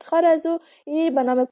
افتخار از او به نام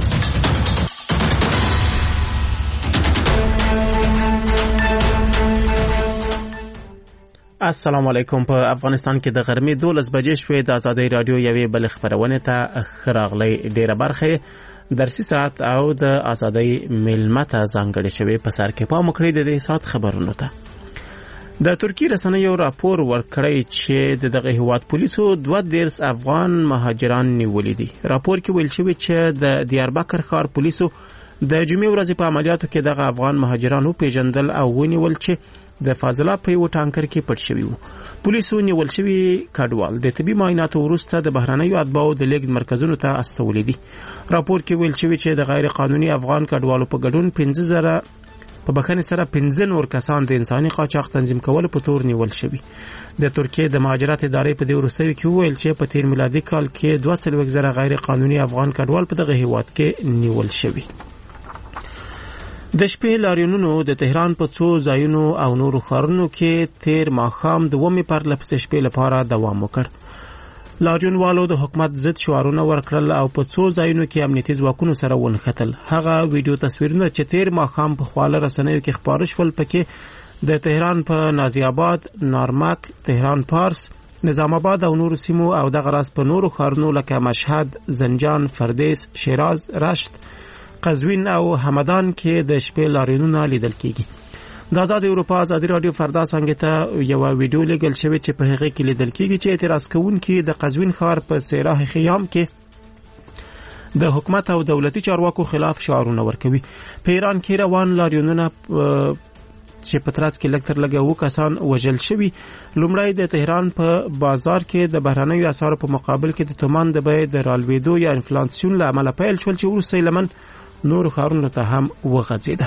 السلام علیکم. په افغانستان کې د غرمې 12 بجې شوې. د آزادۍ رادیو یوې بل خبرونه ته خراغلی ډیره برخه درسي ساعت او د آزادۍ ملمه ته ځانګړې شوې. په سر کې پام وکړئ د دې ساعت خبرونو ته. د ترکی رسنیو راپور ورکړی چې دغه هیواد پولیسو 2 افغان مهاجران نیولي دي. راپور کې ویل شوی چې د دیاربکر ښار پولیسو د جمعې ورځې په عملیاتو کې دغه افغان مهاجرانو پیژندل او ونیول چې د فاضله په یو ټانکر کې پټ شوی وو. پولیسو نیول شوی کډوال د طبي معایناتو وروسته د بهرنیو اتباعو د لیږد مرکزونو ته استولې دي. راپور کې ویل شوی چې د غیر قانوني افغان کډوالو په ګډون 15,000 په بخښنې سره 15 نور کسان د انساني قاچاق تنظیم کولو په تور نیول شوی. د ترکیه د مهاجرت ادارې په دې وروستیو کې ویل چې په تیر میلادي کال کې 22,000 غیر قانوني افغان کډوال په دغه هیواد کې نیول شوی. د شپې لاریونونو د تهران په څو ځایونو او نورو ښارونو کې تیر ماښام د 2 پرلپسې شپې لپاره دوام وکړ. لاریونوالو د حکومت ضد شعارونه ورکړل او په څو ځایونو کې امنیتي ځواکونو سره ونښتل. هغه ویډیو تصویرونه چې تیر ماښام په خواله رسنیو کې خپاره شول پکې د تهران په نازی آباد، نارمک، تهران پارس، نظام آباد او نورو سیمو او دغه راز په نورو ښارونو لکه مشهد، زنجان، فردیس، شیراز، رشت، قزوین او همدان کې د شپې لاریونونه لیدل کیږي. د آزاد اروپا آزادي رادیو فردا څنګه ته یو ویډیو لګل شوی چې په هغه کې لیدل کیږي چې اعتراض کوونکي د قزوین ښار په سیراه خیام کې د حکومت او دولتي چارواکو خلاف شعارونه ورکوي. په ایران کې روان لاریونونه چې په ترڅ کې لږ تر لږه 2 کسان وژل شوي. لومړی د تهران په بازار کې د بهرنیو اسعارو په مقابل کې د تومان د بیې د رالوېدو یا انفلاسیون له امله پیل شول چې وروسته لمن نور ښارونو ته هم وغځېده.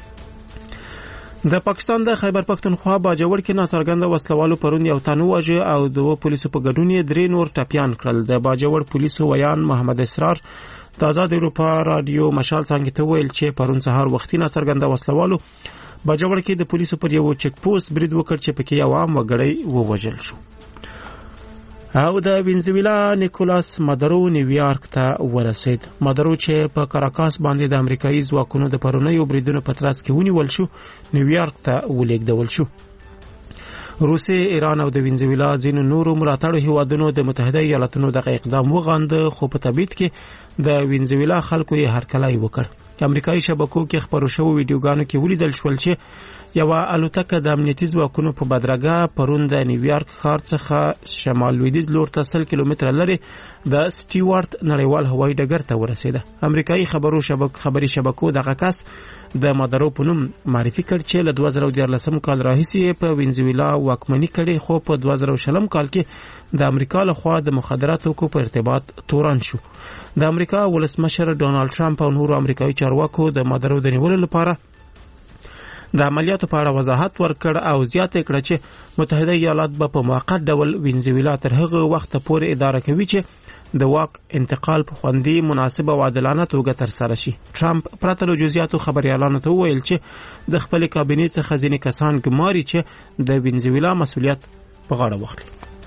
د پاکستان د خیبر پختونخوا باجوړ کې ناڅرګنده وسلوالو پرون یو تن وواژه او 2 پولیسو په ګډون 3 نور ټپیان کړل. د باجوړ پولیسو ویان محمد اسرار د آزاد اروپا رادیو مشال څنګه ته ویل چې پرون سهار وختي ناڅرګنده وسلوالو باجوړ کې د پولیسو پر یو چک پوسټ برید وکړ چې پکې یو عام وګړی ووژل شو. او د وینزویلا نیکولاس مادورو نیویارک ته ورسید. مادورو چې په کاراکاس باندې د امریکایي ځواکونو د پرونیو بریدونو په ترڅ کې ونیول شو، نیویارک ته ولېږدول شو. روسیې، ایران او د وینزویلا ځینو نورو ملاتړو هیوادونو د متحده ایالاتونو دغه اقدام وغانده، خو په تبعید کې د وینزویلا خلکو یې هرکلی وکړ. امریکایي شبکو کې خبرو شوو ویډیوګانو کې ولیدل شول چې یو الوتکه د امنیتي ځواکونو په بدرګه پرون د نیویارک ښار څخه شمال لویدیځ لور ته 100 کیلومتره لرې د سټیوارت نړیوال هوایي ډګر ته ورسېده. امریکایي خبري شبکو دغه کس د مادورو په نوم معرفي کړ چې له 2014 کال راهیسې په وینزویلا واکمني کړې، خو په 2020 کال کې د امریکا لخوا د مخدراتو کو په ارتباط تورن شو. د امریکا ولسمشر ډونالد ټرمپ او نورو امریکایي چارواکو د مادورو د نیولو لپاره د عملیاتو په اړه وضاحت ورکړ او زیاته کړه چې متحده ایالات به په موقت ډول وینزویلا تر هغه وخت پورې اداره کوي چې د واک انتقال په خوندي، مناسب او عادلانه توګه ترسره شي. ټرمپ پرته له جزئیاتو خبريالانو ته وویل چې د خپل کابینې څخه ځینې کسان ګماري چې د وینزویلا مسؤلیت په غاړه واخلي.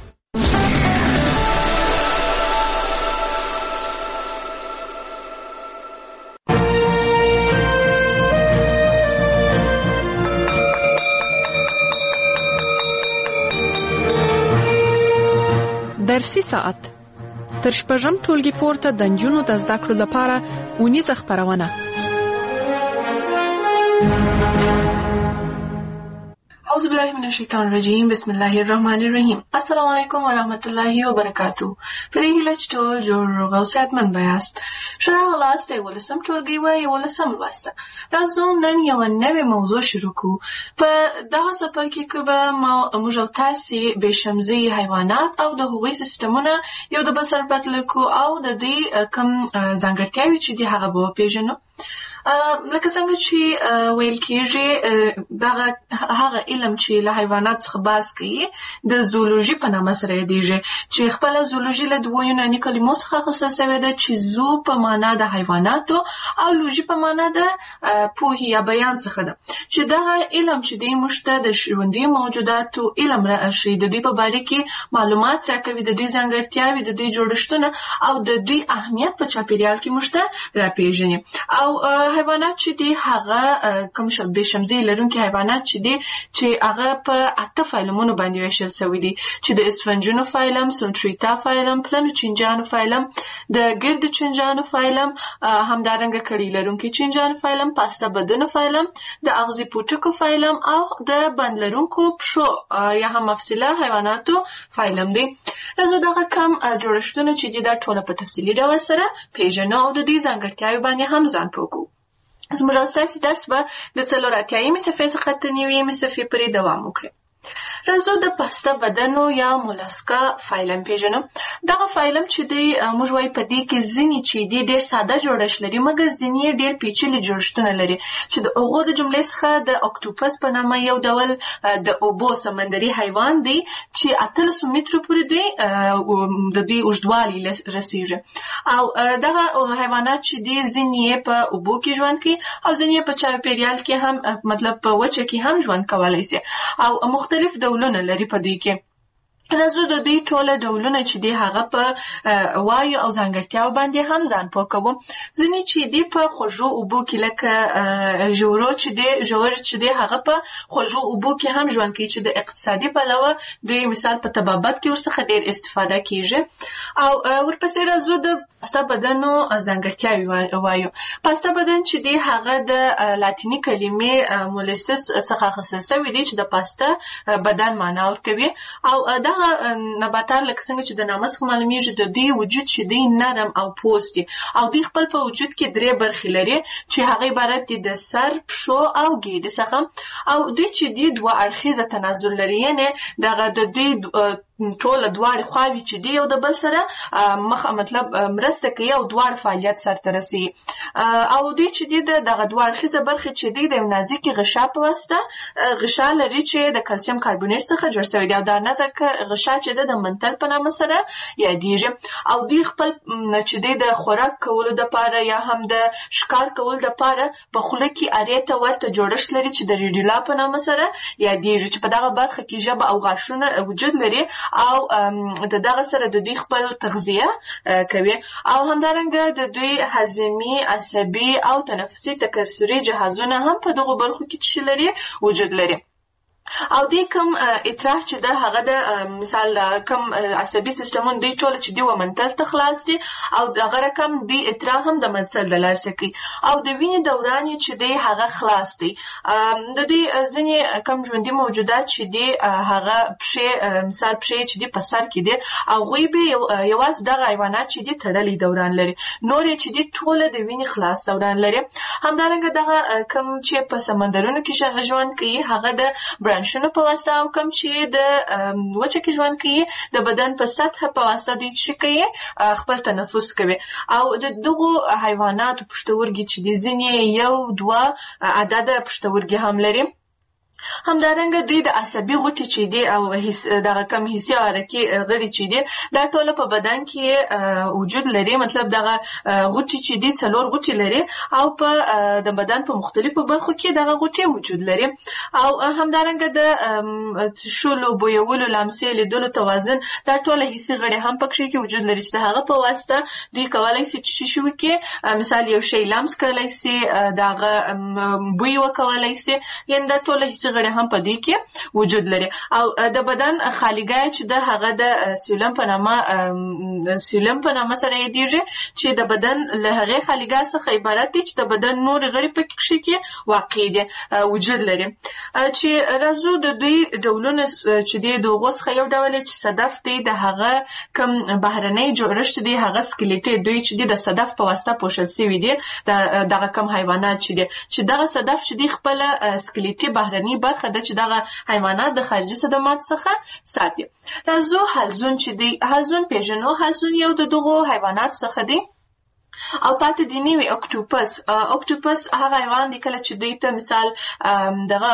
درسي ساعت تر شپږم ټولګي پورته د نجونو د زده کړو لپاره اونیزه خپرونه. اعوذ بالله من الشیطان الرجیم. بسم الله الرحمن الرحیم. السلام علیکم و رحمت الله و برکاتو. پرې هیله چې ټول جوړ روغ او صحتمند بیاست. ښه راغلاست د 11م ټولګي و 11م لوسته. راځو نن یوه نوې موضوع شروع کړو. په دغه څپرکي کې به موږ او تاسې بېشمزي حیوانات او د هغوی سیسټمونه یو د بل سره پرتله کړو او د دې کوم ځانګړتیاوې چې دي هغه به وپېژنو. لکه څنګه چې ویل کېږي دغه هغه علم چې له حیوانات څخه بحث کوي د زولوژي په نامه سره یادېږي چې خپله زولوژي له دوو یوناني کلمو څخه اخیستل سوې ده چې زو په معنا د حیواناتو او لوژي په معنا د پوهې یا بیان څخه ده چې دغه علم چې دی موږ ته د ژوندي موجوداتو علم راښیي د دوی په باره کې معلومات راکوي د دوی ځانګړتیاوې د دوی جوړښتونه او د دوی اهمیت په چاپیریال کې موږ ته راپېژني او حیوانات چې دي هغه کوم بې شمزې لرونکي حیوانات چې دي چې هغه په 8 فایلمونو باندې ویشل سوي دي چې د اسفنجونو فایلم، سلټریتا فایلم، پلنو چینجانو فایلم، د ګرد چینجانو فایلم، همدارنګه کړي لرونکي چینجانو فایلم، پاستا بدنو فایلم، د اغزي پوټکو فایلم او د بند لرونکو پښو یا هم مفصله حیواناتو فایلم دي. راځو دغه کم جوړښتونه چې دي دا ټوله په تفصیلي ډول سره پیژنو او د دې ځانګړتیاوې باندې هم ځان پوه کوو. زموږ اساسي درس به د 4 صفحې څخه تر 9 صفحې پورې دوام وکړي. راځو د پاستا بدنو یا مولاسکا فایلم پیژنو. دغه فایلم چې دی موږ وایي په دې کې ځینې چې دی ډېر ساده جوړښت لري مګر ځینې یې ډېر پیچلي جوړښتونه لري چې د هغو د جملې څخه د اکټوپس په نامه یو ډول د اوبو سمندري حیوان دی چې 800 مترو پورې دی د دوی اوږدوالي رسیږي او دغه حیوانات چې دی ځینې یې په اوبو کې ژوند کوي او ځینې یې په چاپیریال کې هم مطلب په وچه کې هم ژوند کولی شي او مختلف ډولونه لري په دوی کې. راځو د دوی ټوله ډولونه چې دی هغه په وایو او ځانګړتیاو باندې هم ځان پوه کوو. ځینې چې دی په خوږو اوبو کې لکه ژورو چې دی ژور چې دی هغه په خوږو اوبو کې هم ژوند کوي چې د اقتصادي پلوه دوی مثال په طبابت کې ورڅخه ډېر استفاده کیږي. او ورپسې راځو د پاستا بدنو ځانګړتیاوې وایو. پاستا بدن چې دی هغه د لاتینی کلمې مولسس څخه اخیستل سوی دی چې د پاستا بدن معنا ورکوي او دغه نباتات لکه څنګه چې د نامه څخه معلومیږي د دوی وجود چې دی نرم او پوست دي او دوی خپل په وجود کې 3 برخې لري چې هغه عبارت دي د سر، پښو او ګیډې څخه او دوی چې دی 2 اړخیزه تناسل لري یعنې دغه د دوی ټوله دواړې خواوې چې دی یو د بل سره مخ مطلب مرسته کوي او دواړه فعالیت سرته رسوي او دوی چې دی دغه 2 اړخیزه برخې چې دی د یو نازکې غشا په واسطه غشا لري چې د کلسیم کاربونیټ څخه جوړ شوی دی او دا نازک غشا چې د منتل په نامه سره یادېږي او دوی خپل چې دی د خوراک کولو دپاره یا هم د ښکار کولو دپاره په خوله کې ارې ته ورته جوړښت لري چې د ریډیلا په نامه سره یادېږي چې په دغه برخه کې ژبه او غاښونه وجود لري او د دغه سره د دوی خپل تغذیه کوي او همدارنګه د دوی هضمي، عصبي او تنفسي تکثري جهازونه هم په دغه برخو کې لري وجود لري. او دې کوم اطراف چې ده هغه د مثال کوم عصبي سیستمون دوی ټول چې دی و منتل ته خلاص دي او دغه رقم دی اطراف هم د منتل د لاسه کوي او د وینې دوران چې دی هغه خلاص دی. د دوی ځینې کم ژوندي موجودات چې دی هغه پښې مثال پښې چې دی په سر کې دي او هغوی به یوازې دغه حیوانات چې دی تړلی دوران لري نور یې چې دی ټوله د وینې خلاص دوران لري. همدارنګه دغه کم چې په سمندرونو کې ژوند کوي هغه د برانشونو په واسطه او کم چې د وچه کې ژوند کوي د بدن په سطح په واسطه دوی چې کوي خپل تنفس کوي او د دغو حیواناتو پښتورګي چې د ځینې 1-2 عدد پښتورګي هم لري. همدارنګه دوی د عصبي غوټې چې دی او دغه کم حسي او حرکي غړي چې دی دا ټول په بدن کې وجود لري مطلب دغه غوټې چې دی 4 غوټې لري او په د بدن په مختلفو برخو کې دغه غوټې وجود لري او همدارنګه د شولو بویولو لمسې لیدلو توازن دا ټول حسي غړي هم پکې کې وجود لري چې هغه په واسطه دوی کولای شي چې شو کې مثال یو شی لمس کولای شي دغه بوی وکولای شي یعنی دا ټول حسي غړي هم په دې کې وجود لري او د بدن خالیګاه چې د هغه د سیلم په نامه سره یادېږي چې د بدن له هغې خالیګاه څخه عبارت دی چې د بدن نور غړي پکې کې واقع دي وجود لري. چې راځو د دوی ډولونه چې دی د هغو څخه یو ډول چې صدف دی د هغه کم بهرنی جوړښت دی هغه سکلیټي دوی چې دی د صدف په واسطه پوښل شوي دي دغه کم حیوانات چې دی چې دغه صدف چې دی خپل سکلیټي بهرنی برخه ده چې دغه حیوانات د خارجي صدمات څخه ساتي. راځو حلزون چې دی حلزون پیژنو. حلزون یو د دغو حیوانات څخه دی او پاتې دی نیوی اکټوپس هغه حیوان دی کله چې دوی ته مثال دغه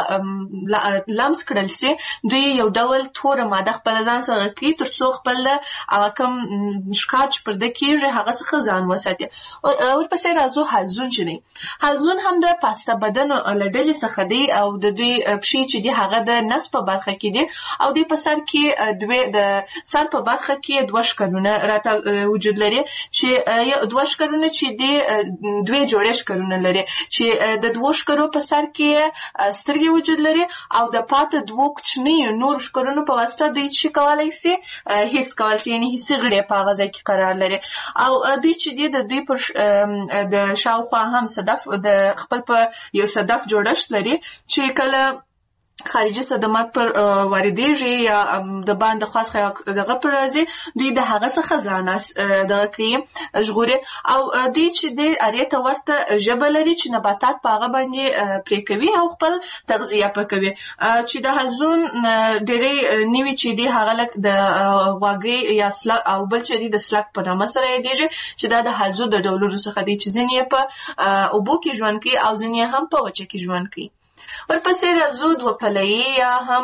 لمس کړل سي دوی یو ډول توره ماده خپل ځان سره کوي ترڅو خپل هغه کم ښکار چې پر د کیږي هغه څخه ځان وساتي. ورپسې راځو حلزون چې دی. حلزون هم د پاسته بدن لډلې څخه دی او د دوی پښې چې دی هغه د نس په برخه کې دی او دوی په سر کې د سر په برخه کې دوه ښکرونه راته وجود لري چې دوه ښکرونه چې دی دوه جوړې ښکرونه لري چې د دوه ښکرو په سر کې سترګې وجود لري او د پاته دوه کوچني نور ښکرونو په واسطه دوی چې کولای شي هیڅ کولای شي یعنی هیڅ غړي په هغه ځای کې قرار لري او دوی چې دی د دوی پر د شاوخوا هم صدف د خپل په یو صدف جوړښت لري چې کله خارجي صدمات پر واردېږي یا د باندې خاص دغه پر راځي دوی د هغه څخه ځان دغه کوي ژغوري او دوی چې د اړې ته ورته ژبه لري چې نباتات په هغه باندې پرې کوي او خپل تغذیه پکوي چې د حلزون ډېرې نیوي چې دی هغه لک د غواګي یا سلک او بل چې دی د سلک په نامه سره یادېږي چې دا د حلزون د ډولونو څخه دی چې ځینې په اوبو کې ژوند کوي او ځینې هم په وچه کې ژوند کوي. ورپسې راځو دوه پلهیي یا هم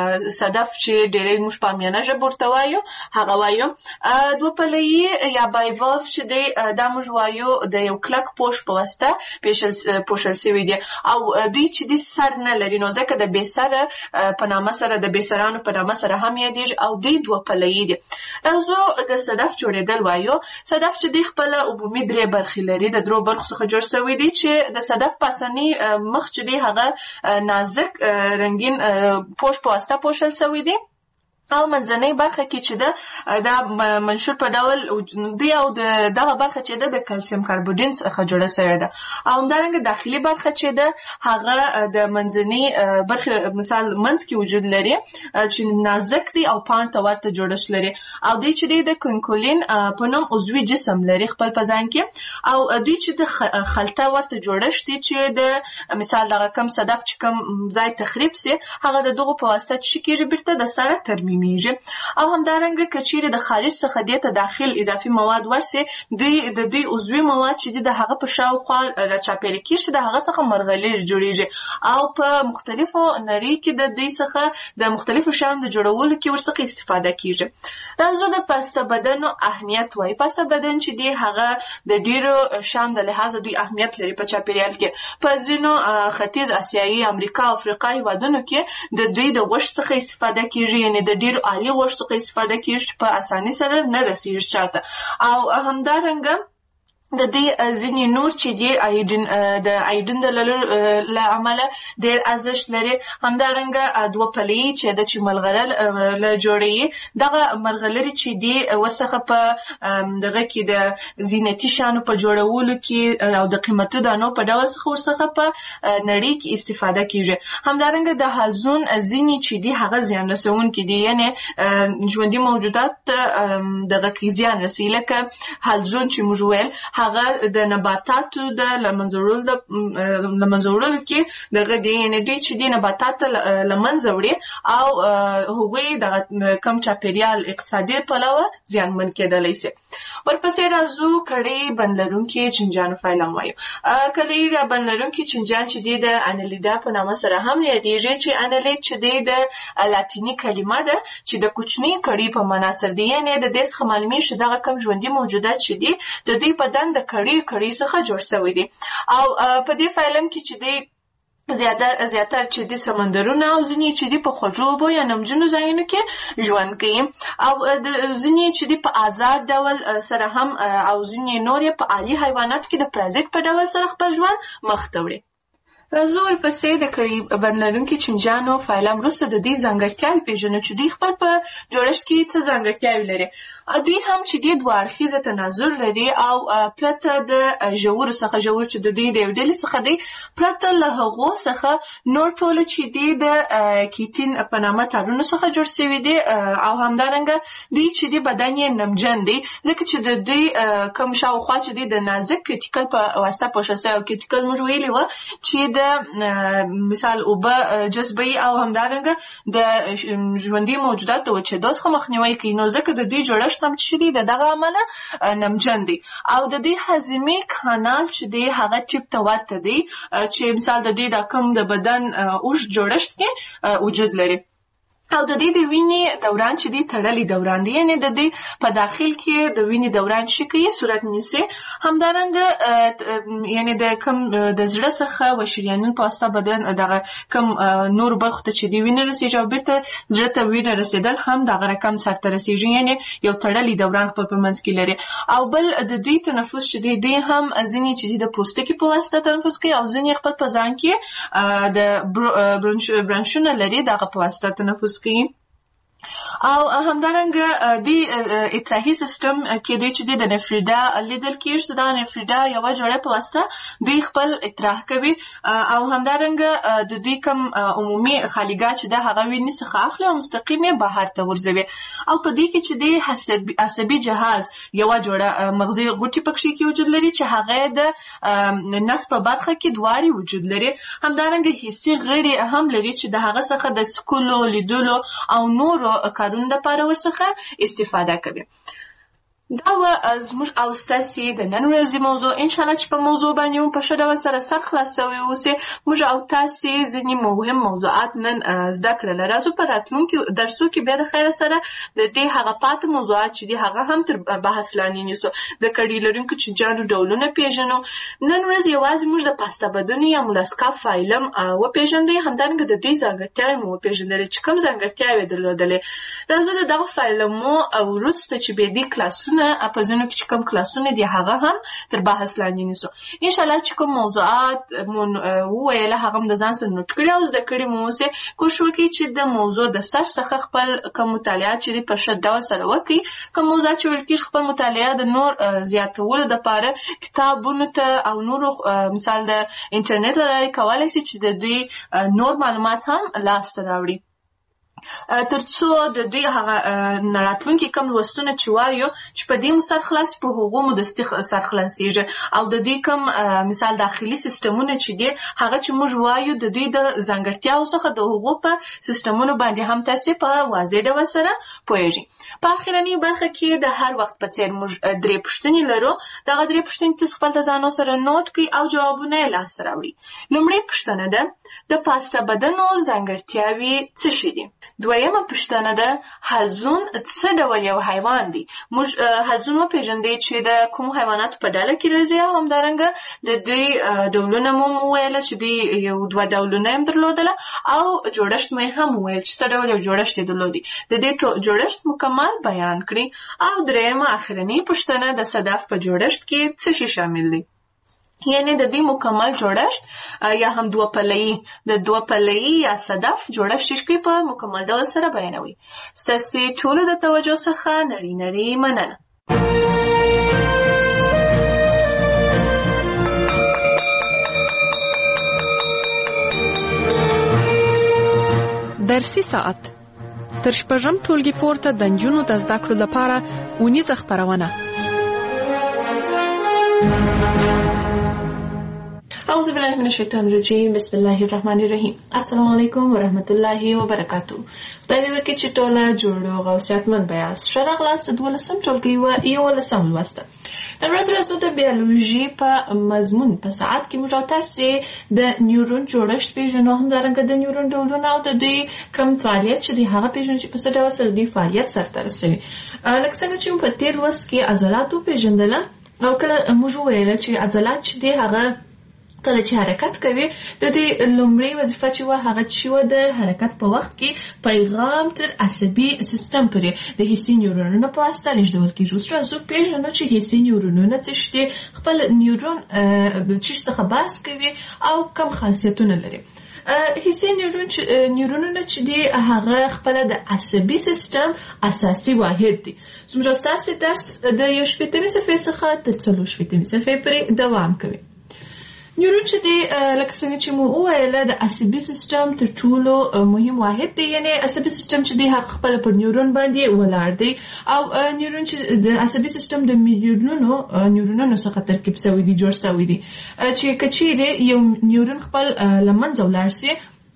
صدف چې ډېری موږ په امیانه ژبه ورته وایو هغه وایو دوه پلهیي یا بایوالف چې دی دا موږ وایو د یو کلک پوښ په واسطه پوښل سوی دی او دوی چې دی سر نه لري نو ځکه د بې سره په نامه سره د بې سرانو په نامه سره هم یادېږي او دوی دوه پلهیي دي. راځو د صدف جوړېدل وایو. صدف چې دی خپله عمومي درې برخې لري د درو برخو څخه جوړ سوی دی چې د صدف پاسني مخ چې دی هغه نازک رنگین پوښ په واسطه پوښل سوی دی او منځنۍ برخه کې چې ده دا منشور په ډول دی او دغه برخه چې ده د کلسیم کاربوډین څخه جوړه شوې ده او همدارنګه داخلي برخه چې ده هغه د منځنۍ برخه مثال منځ کې وجود لري چې نازک دی او پاڼ ته ورته جوړښت لري او دوی چې دی د کونکولین په نوم عضوي جسم لري خپل په ځان کې او دوی چې د خلطه ورته جوړښت دی چې د مثال دغه کم صدف چې کم ځای تخریب سي هغه د دغه په واسطه چې کېږي بیرته د سره ترمیم او همدارنګه کچېره د خارج څخه دې ته داخل اضافي مواد ورسي دوی عضوي مواد چې د هغه په شاوخوا راچاپېره کېږي د هغه څخه مرغلرې جوړیږي او په مختلفو نړۍ کې د دوی څخه د مختلفو شیانو د جوړولو کې ورڅخه استفاده کېږي. راځو د پاسته بدن اهمیت وایي. پاسته بدن چې دی هغه د ډیرو شیانو د لحاظه دوی اهمیت لري په چاپېریال کې. په ځینو ختیځ اسیایي امریکا او افریقا هېوادونو کې د دوی د غوښې څخه استفاده کېږي یعنی د ډیرو عالی غوښې څخه استفاده کېږي په اسانۍ سره نه رسېږي چاته او همدارنګه د دې ځینې نور چې دی د ایډین د له امله ډېر ارزښت لري. همدارنګه دوه پلهیي چې د چې ملغلره له جوړوي دغه ملغلرې چې دی ورڅخه په دغه کې د زینتي شیانو په جوړولو کې او د قیمتي دانو په ډول څخه ورڅخه په نړۍ کې استفاده کېږي. همدارنګه د حلزون ځینې چې دی هغه زیان رسونکي دي یعنې ژوندي موجودات دغه کې زیان رسوي لکه حلزون چې موږ ویل هغه د نباتاتو د لمنځه وړلو کې دغه دی یعنې دوی چې دی نباتات لمنځه وړي او هغوی دغه کم چاپېریال اقتصادي پلوه زیانمن کېدلی شي. ورپسې راځو کړۍ بند لرونکي چینجیانو فایلم وایو. کړۍ بند لرونکي چینجیان چې دی د انیلیډا په نامه سره هم یادېږي چې انیلیډ چې دی د لاتیني کلمه ده چې د کوچنۍ کړۍ په معنا سره دی یعنې د دې څخه معلومیږي چې دغه کم ژوندي موجودات چې دي د دوی بدن د کړۍ څخه جوړ شوی دي او په دې فایلم کې چې دی زیاتره چې د سمندرونو او ځینې چې د په خوږو اوبو یا نمجنو ځایونو کې ژوند کوي او ځینې چې د په آزاد ډول سره هم او ځینې نور یې په عالي حیواناتو کې د پرازیت په ډول سره خپل ژوند مخ ته وړي. راځو ورپسې د کړۍ بند لرونکي چینجیانو فایلم وروسته د دې ځانګړتیاوې پېژنو چې دوی خپل په جوړښت کې څه ځانګړتیاوې لري. دوی هم چې دوی دوه اړخیزه تناظر لري او پرته د ژورو څخه ژور چې د دوی د یو ډلې څخه دی پرته له هغو څخه نور ټوله چې دی د کیټین په نامه تارونو څخه جوړ شوي دي او همدارنګه دوی چې دی بدن یې نمجن دی ځکه چې د دوی کوم شاوخوا چې دی د نازک کیټیکل په واسطه پوښل شوی او کیټیکل موږ ویلي وه چې د د مثال اوبه جذبوي او همدارنګه د ژوندي موجودات د وچېدو څخه مخنیوی کوي. نو ځکه د دې جوړښت هم چې دی د دغه امله نمجن دی او د دې هضمي کانال چې دی هغه ټیپ ته ورته دی چې مثال د دې د کوم د بدن اوږد جوړښت کې وجود لري او د دې د وینې دوران چې دی تړلی دوران دی، یعنی د دې په داخل کې د وینې دوران چې کوي صورت نیسي. همدارنګه یعنی د کوم د زړه څخه و شریانونو په واسطه بدن دغه کوم نور برخو ته چې دی وینه رسیږي او بیرته زړه ته وینه رسیدل هم دغه رقم سرته رسیږي، یعنی یو تړلی دوران په منځ کې لري. او بل د دوی تنفس چې دی هم ځینې چې د پوستکي په واسطه تنفس کوي او ځینې خپل په ځان کې د برانشونه لري دغه په واسطه تنفس کوي. او همدارنګه دی اطراحي سیستم کې دوی چې د نفریدا لیدل کېږي دا نفریدا یو جوړه په واسطه دوی خپل اطراح کوي او همدارنګه د دوی کوم عمومي خالیګاه چې د هغه وینې څخه اخلي او مستقیم بهر ته ورځوي. او په دې کې چې د عصبي جهاز یو جوړه مغزي غوټي پکې کې وجود لري چې هغه د نس په برخه کې دواړي وجود لري. همدارنګه حسي غړي هم لري چې د هغه څخه د څکلو لیدلو او نور کارونه لپاره ورڅخه استفاده کوي. دا و زموږ او ستاسې د نن ورځې موضوع. انشاءالله چې په موضوع باندې مو په ښه ډول سره سر خلاصوي اوسې موږ او تاسې ځینې مهم موضوعات نن زده کړل. راځو په راتلونکي درسو کې بیا د خیر سره د دې هغه پاتې موضوعات چې دي هغه هم تر بحث لاندې نیسو. د کړي لرونکو چینجانو ډولونه پیژنو. نن ورځ یوازې موږ د پاستا بدنو یا مولاسکا فایلم وپیژندی، همدارنګه د دوی ځانګړتیاوې مو وپیژندلې چې کوم ځانګړتیاوې درلودلې. راځو د دغه فایلمو وروسته چې بیا دې کلاسونه په ځینو کې چې کوم کلاسونه دي هغه هم تر بحث لاندې نیسو. انشاءالله چې کوم موضوعات مو وویله هغه هم د ځان سره نوټ کړي او زده کړي مو اوسې. کوشش وکړئ چې د موضوع د سر څخه خپل کوم مطالعات چې په ښه ډول سره وکړئ. کوم موضوعات چې ویل کېږي خپل مطالعه د نور زیاتولو دپاره کتابونو ته او نورو مثال د انټرنیټ له لارې کولی شي چې د دوی نور معلومات هم لاسته راوړي ترڅو د دوی هغه راتلونکي کوم لوستونه چې وایو چې په دې مو سر خلاص په هغو مو دستي سر خلاصېږي او د دوی کوم مثال داخلي سیستمونه چې دي هغه چې موږ وایو د دوی د ځانګړتیاو څخه د هغو په سیستمونو باندې هم تاسې په واضح ډول سره پوهېږئ. په اخرنۍ برخه کې د هر وخت په څېر موږ درې پوښتنې لرو. دغه درې پوښتنې تاسو خپل د ځانو سره نوټ کړئ او جوابونه یې لاسته راوړئ. لومړۍ پوښتنه ده د پاستا بدنو ځانګړتیاوې څه شي دي؟ دویمه پوښتنه ده حلزون څه ډول یو حیوان دی؟ موږ حلزون وپېژندی چې د کوم حیواناتو په ډله کې راځي او همدارنګه د دوی ډولونه مو وویله چې دوی یو دوه ډولونه هم درلودله او جوړښت مو هم وویل چې څه ډول یو جوړښت یې درلودی. د دې جوړښت مکمل بیان کړي. او درېیمه اخرنۍ پوښتنه د صدف په جوړښت کې څه شي شامل دی؟ یعنی د دې مکمل جوړښت یا هم دوه پله‌ای یا صدف جوړښت چې په مکمل ډول سره بیانوي. ستاسې ټولو د توجه څخه نړۍ مننه. درسي ساعت تر شپږم ټولګي پورته د نجونو د زده کړو لپاره اونیزه خپرونه. اعوذ بالله من الشیطان الرجیم. بسم الله الرحمن الرحیم. السلام علیکم ورحمت الله وبرکاتو. خدای دې وکړي چې ټوله جوړ او صحتمند بیاست. ښه راغلاست 12 ټولګي و 11 لوسته. نن ورځ راځو د بیولوژي په مضمون په ساعت کې موږ تاسې د نیورون جوړښت پیژنو، همدارنګه د نیورون ډولونه او د دوی کوم فعالیت چې دی هغه پیژنو چې په څه ډول سره دوی فعالیت سرته رسوي. لکه څنګه چې په تېر لوست کې عضلات وپېژندله او کله موږ وویله چې عضلات چې دی هغه کله چې حرکت کوي د دې لومړی وظیفه چې وه هغه چې وه د حرکت په وخت کې پیغام تر عصبي سیستم پورې د حسي نیورونونو په واسطه لیږدول کېږي. اوس راځو پېژنو چې حسي نیورونونه څه شي دي، خپل نیورون چې څخه بحث کوي او کوم خاصیتونه لري. حسي نیورونونه چې دي هغه خپل د عصبي سیستم اساسي واحد دي. څومره ستاسې درس د 1 صفحې څخه تر 4 صفحې پورې دوام کوي. نیورون چې دی لکه څنګه چې مو وویل د عصبي سیستم تر ټولو مهم واحد دی، یعنی عصبي سیستم چې دی هغه خپل پر نیورون باندې ولاړ دی او نیورون چې د عصبي سیستم د نیورونونو څخه ترکیب شوی دی، جوړ شوی دی چې کچېرې یو نیورون خپل لمنځه ولاړ سي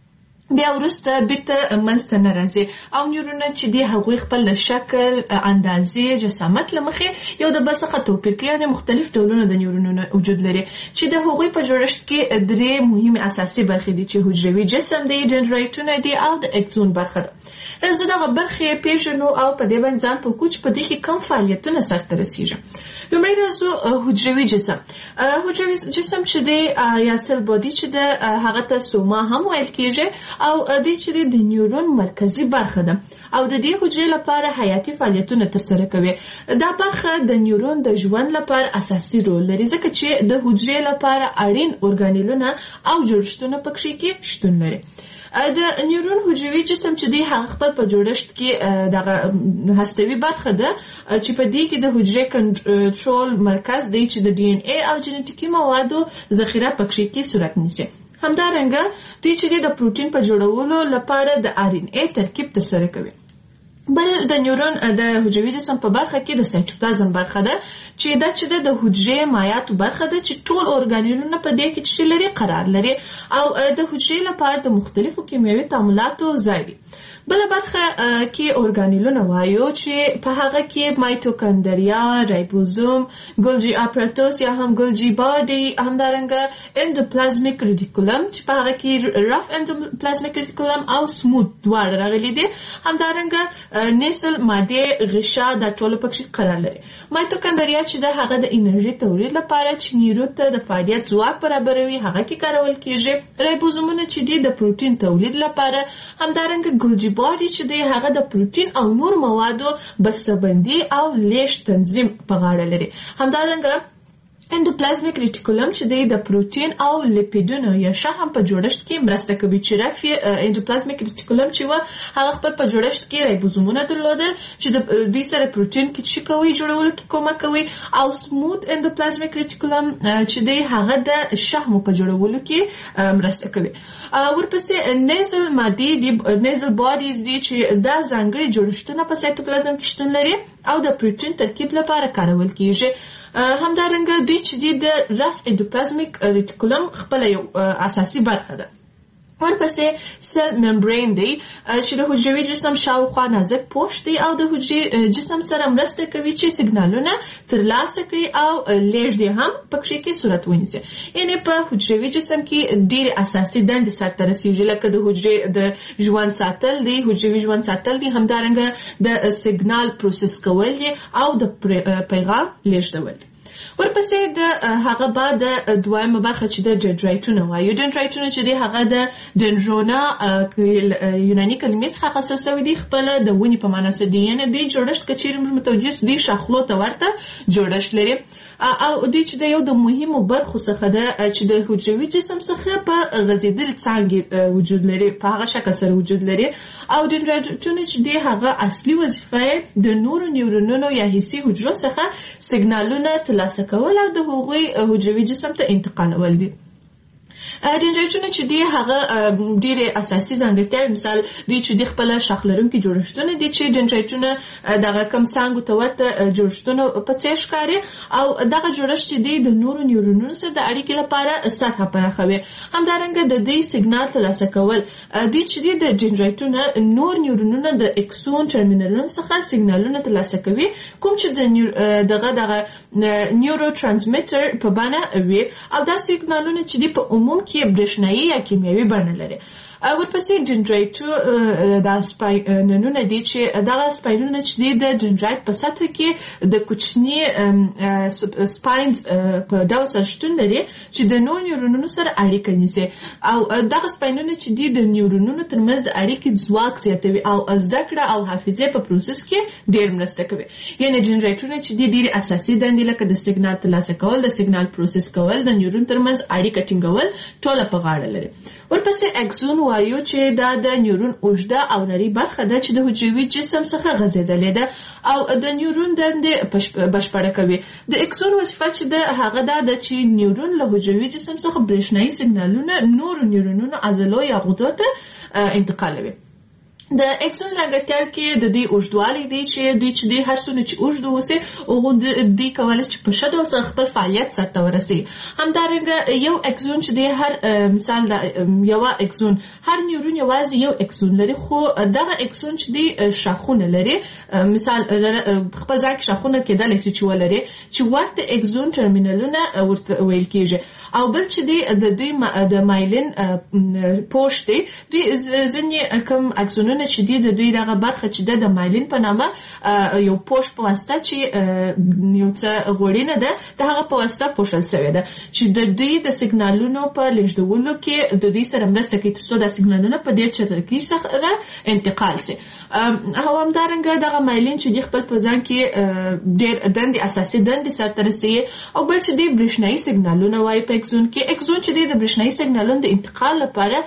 بیا وروسته بیرته منځته نه راځي او نیورونونه چې دی هغوی خپل شکل، اندازې، جسامت له مخې یو د بل څخه توپیر کوي، یعنې مختلف ډولونه د نیورونونو وجود لري چې د هغوی په جوړښت کې درې مهمې اساسي برخې دي چې حجروي جسم دی، دندرایتونه دي او د اکسون برخه ده. زه دغه برخې پیژنو او په دې باندې ځان پوه کړو چې په دې کې کوم فعالیتونه سرته رسیږي. لومړی راځو حجروي جسم. حجروي جسم چې دی یا سل بادي چې ده هغه ته سوما هم ویل کېږي او دې چې د نیورون مرکزی برخه ده او د دې حجرې لپاره حیاتي فعالیتونه ترسره کوي. دا برخه د نیورون د ژوند لپاره اساسي رول لري ځکه چې د حجرې لپاره اړین ارګانیلونه او جوړښتونه پکې کې شتون لري. د نیورون حجروي جسم چې دی هغه خپل په جوړښت کې دغه هستوي برخه ده چې په دې کې د حجرې کنټرول مرکز دی چې د ډي ان اي او جنټیکي موادو ذخیره پکې کې صورت نیسي. همدارنګه دوی چې د پروتین په جوړولو لپاره د آر ان اي ترکیب ترسره کوي. بل د نیورون د حجروي جسم په برخه کې د سایټوپلازم برخه ده چې دا چې د حجرې مایعاتو برخه ده چې ټول ارګانیلونه په دې کې چې لري قرار لري او د حجرې لپاره د مختلفو کیمیاوي تعاملاتو ځای دی. بل برخه کې ارګانیلونه وایو چې په هغه کې مایټوکاندریا، رایبوزوم، ګولجی اپاراتوس یا هم ګولجی باډي، همدارنګه اندوپلازمیک ریټیکولم چې په هغه کې رف اندوپلازمیک ریټیکولم او سموث دواړه راغلي دي، همدارنګه نیسل ماده غشا د ټولو پکې قرار لري. مایټوکاندریا چې د هغه د انرژي تولید لپاره چې نیورون ته د فعالیت ځواک برابروي هغه کې کارول کیږي. رایبوزومونه چې دی د پروتین تولید لپاره، همدارنګه ګولجی باډي چې دی هغه د پروتین او نور موادو بسته‌بندي او لیږد تنظیم په غاړه لري. همدارنګه اندوپلازمیک ریټیکولم چې دی د پروتین او لیپیډونو یا شحم په جوړښت کې مرسته کوي چې رفع اندوپلازمیک ریټیکولم چې و هغه خپل په جوړښت کې رایبوزومونه درلودل چې د دوی سره پروتین کې چې کوي جوړولو کې کومک کوي او سموث اندوپلازمیک ریټیکولم چې دی هغه د شحم په جوړولو کې مرسته کوي. ورپسې نیزل مادي دی، نیزل باډیز دي چې دا ځانګړي جوړښتونه په سایټوپلازم کې شتون لري او د پروتین ترکیب لپاره کارول کیږي. همدارنګه دوی چې دی د رف اندوپلازمیک ریټیکولم خپل یو اساسي برخه ده. ورپسې سل ممبرین دی چې د حجروي جسم شاوخوا نازک پوښ دی او د حجري جسم سره مرسته کوي چې سیګنالونه ترلاسه کړي او لیږد هم پکې کې صورت ونیسي. یعنې په حجروي جسم کې ډېرې اساسي دندې سرته رسیږي لکه د حجرې د ژوند ساتل دی، حجروي ژوند ساتل دی، همدارنګه د سیګنال پروسس کول دی او د پیغام لیږدول دی. ورپسې د هغه بعد د دویمه برخه چې د دندرایتونه وایو. دندرایتونه چې دی هغه د دندرونا یوناني کلمې څخه اخیستل شوي دي، خپله د ونې په معنا څه دي، یعنې دوی جوړښت که چیرې موږ متوجه دي شاخلو ته ورته جوړښت لري او دوی چې د یو د مهمو برخو څخه ده چې د حجروي جسم څخه په غځېدلې څانګې وجود لري، په هغه شکل سره وجود لري او دندرایتونه چې دی هغه اصلي وظیفه د نورو نیورونونو یا حسي حجرو څخه سیګنالونه ترلاسه کول او د هغوی حجروي جسم ته انتقالول دي. دندرایتونه چې دی هغه ډېرې اساسي ځانګړتیاوې، مثال دوی چې دی خپله شاخ لرونکي جوړښتونه دي چې دندرایتونه دغه کم څانګو ته ورته جوړښتونه په څېر ښکاري او دغه جوړښت چې دی د نورو نیورونونو سره د اړیکې لپاره سطحه پراخوي. همدارنګه د دوی سیګنال ترلاسه کول، دوی چې دی د دندرایتونه نور نیورونونه د اکسون ټرمینلونو څخه سیګنالونه ترلاسه کوي کوم چې دغه نیورو ترانسمیټر په بڼه وي او دا سیګنالونه چې دی په عموم کې برېښنایي یا کیمیاوي بڼه لري. ورپسې دندرایټو دا سپاینونه دي چې دغه سپاینونه چې دي د دندرایټ په سطح کې د کوچني سپاینز په ډول سره شتون لري چې د نور نیورونونو سره اړیکه نیسي او دغه سپاینونه چې دي د نیورونونو ترمنځ د اړیکې ځواک زیاتوي او زده کړه او حافظې په پروسس کې ډېر مرسته کوي. یعنې دندرایټونه چې دي ډېرې اساسي دندې لکه د سیګنال ترلاسه کول، د سیګنال پروسس کول، د نیورون ترمنځ اړیکه ټینګول ټوله په غاړه لري. ورپسې اکسون وایو چې دا د نیورون اوږده او نري برخه ده چې د حجروي جسم څخه غځېدلې ده او د نیورون دندې بشپړه کوي. د اکسون وظیفه چې ده هغه ده چې نیورون له حجروي جسم څخه برېښنايي سیګنالونه نورو نیورونونو عضلو یا غدو ته انتقالوي. د اکسون ځانګړتیاوې کې د دې اوږدوالی دی چې دوی هر څونه چې اوږد واوسي هغه دوی کولی چې په ښه ډول سره خپل فعالیت سرته ورسوي. همدارنګه یو اکسون چې دی هر مثال د یوه اکسون هر نیورون یوازې یو اکسون لري خو دغه اکسون چې دی شاخونه لري مثال خپل ځای کې شاخونه کېدلی شي چې ولري چې ورته اکسون ټرمینلونه ورته ویل کېږي. او بل چې دی د دوی د مایلین پوښ دی دوی ځینې کم اکسونونه چې دی د دوی دغه برخه چې د مایلین په نامه یو پوښ په واسطه چې یو څه غوړینه ده د هغه په واسطه پوښل شوې ده چې د دوی د سیګنالونو په لیږدولو کې د دوی سره مرسته کوي ترڅو دا سیګنالونه په ډېر چټکۍ سره انتقال شي. او همدارنګه دغه مایلین چې دی خپل په ځان کې ډېر دندې اساسي دندې سرته رسوي. او بل چې دی برېښنايي سیګنالونه وایي په اکسون کې. اکسون چې دی د برېښنايي سیګنالونو د انتقال لپاره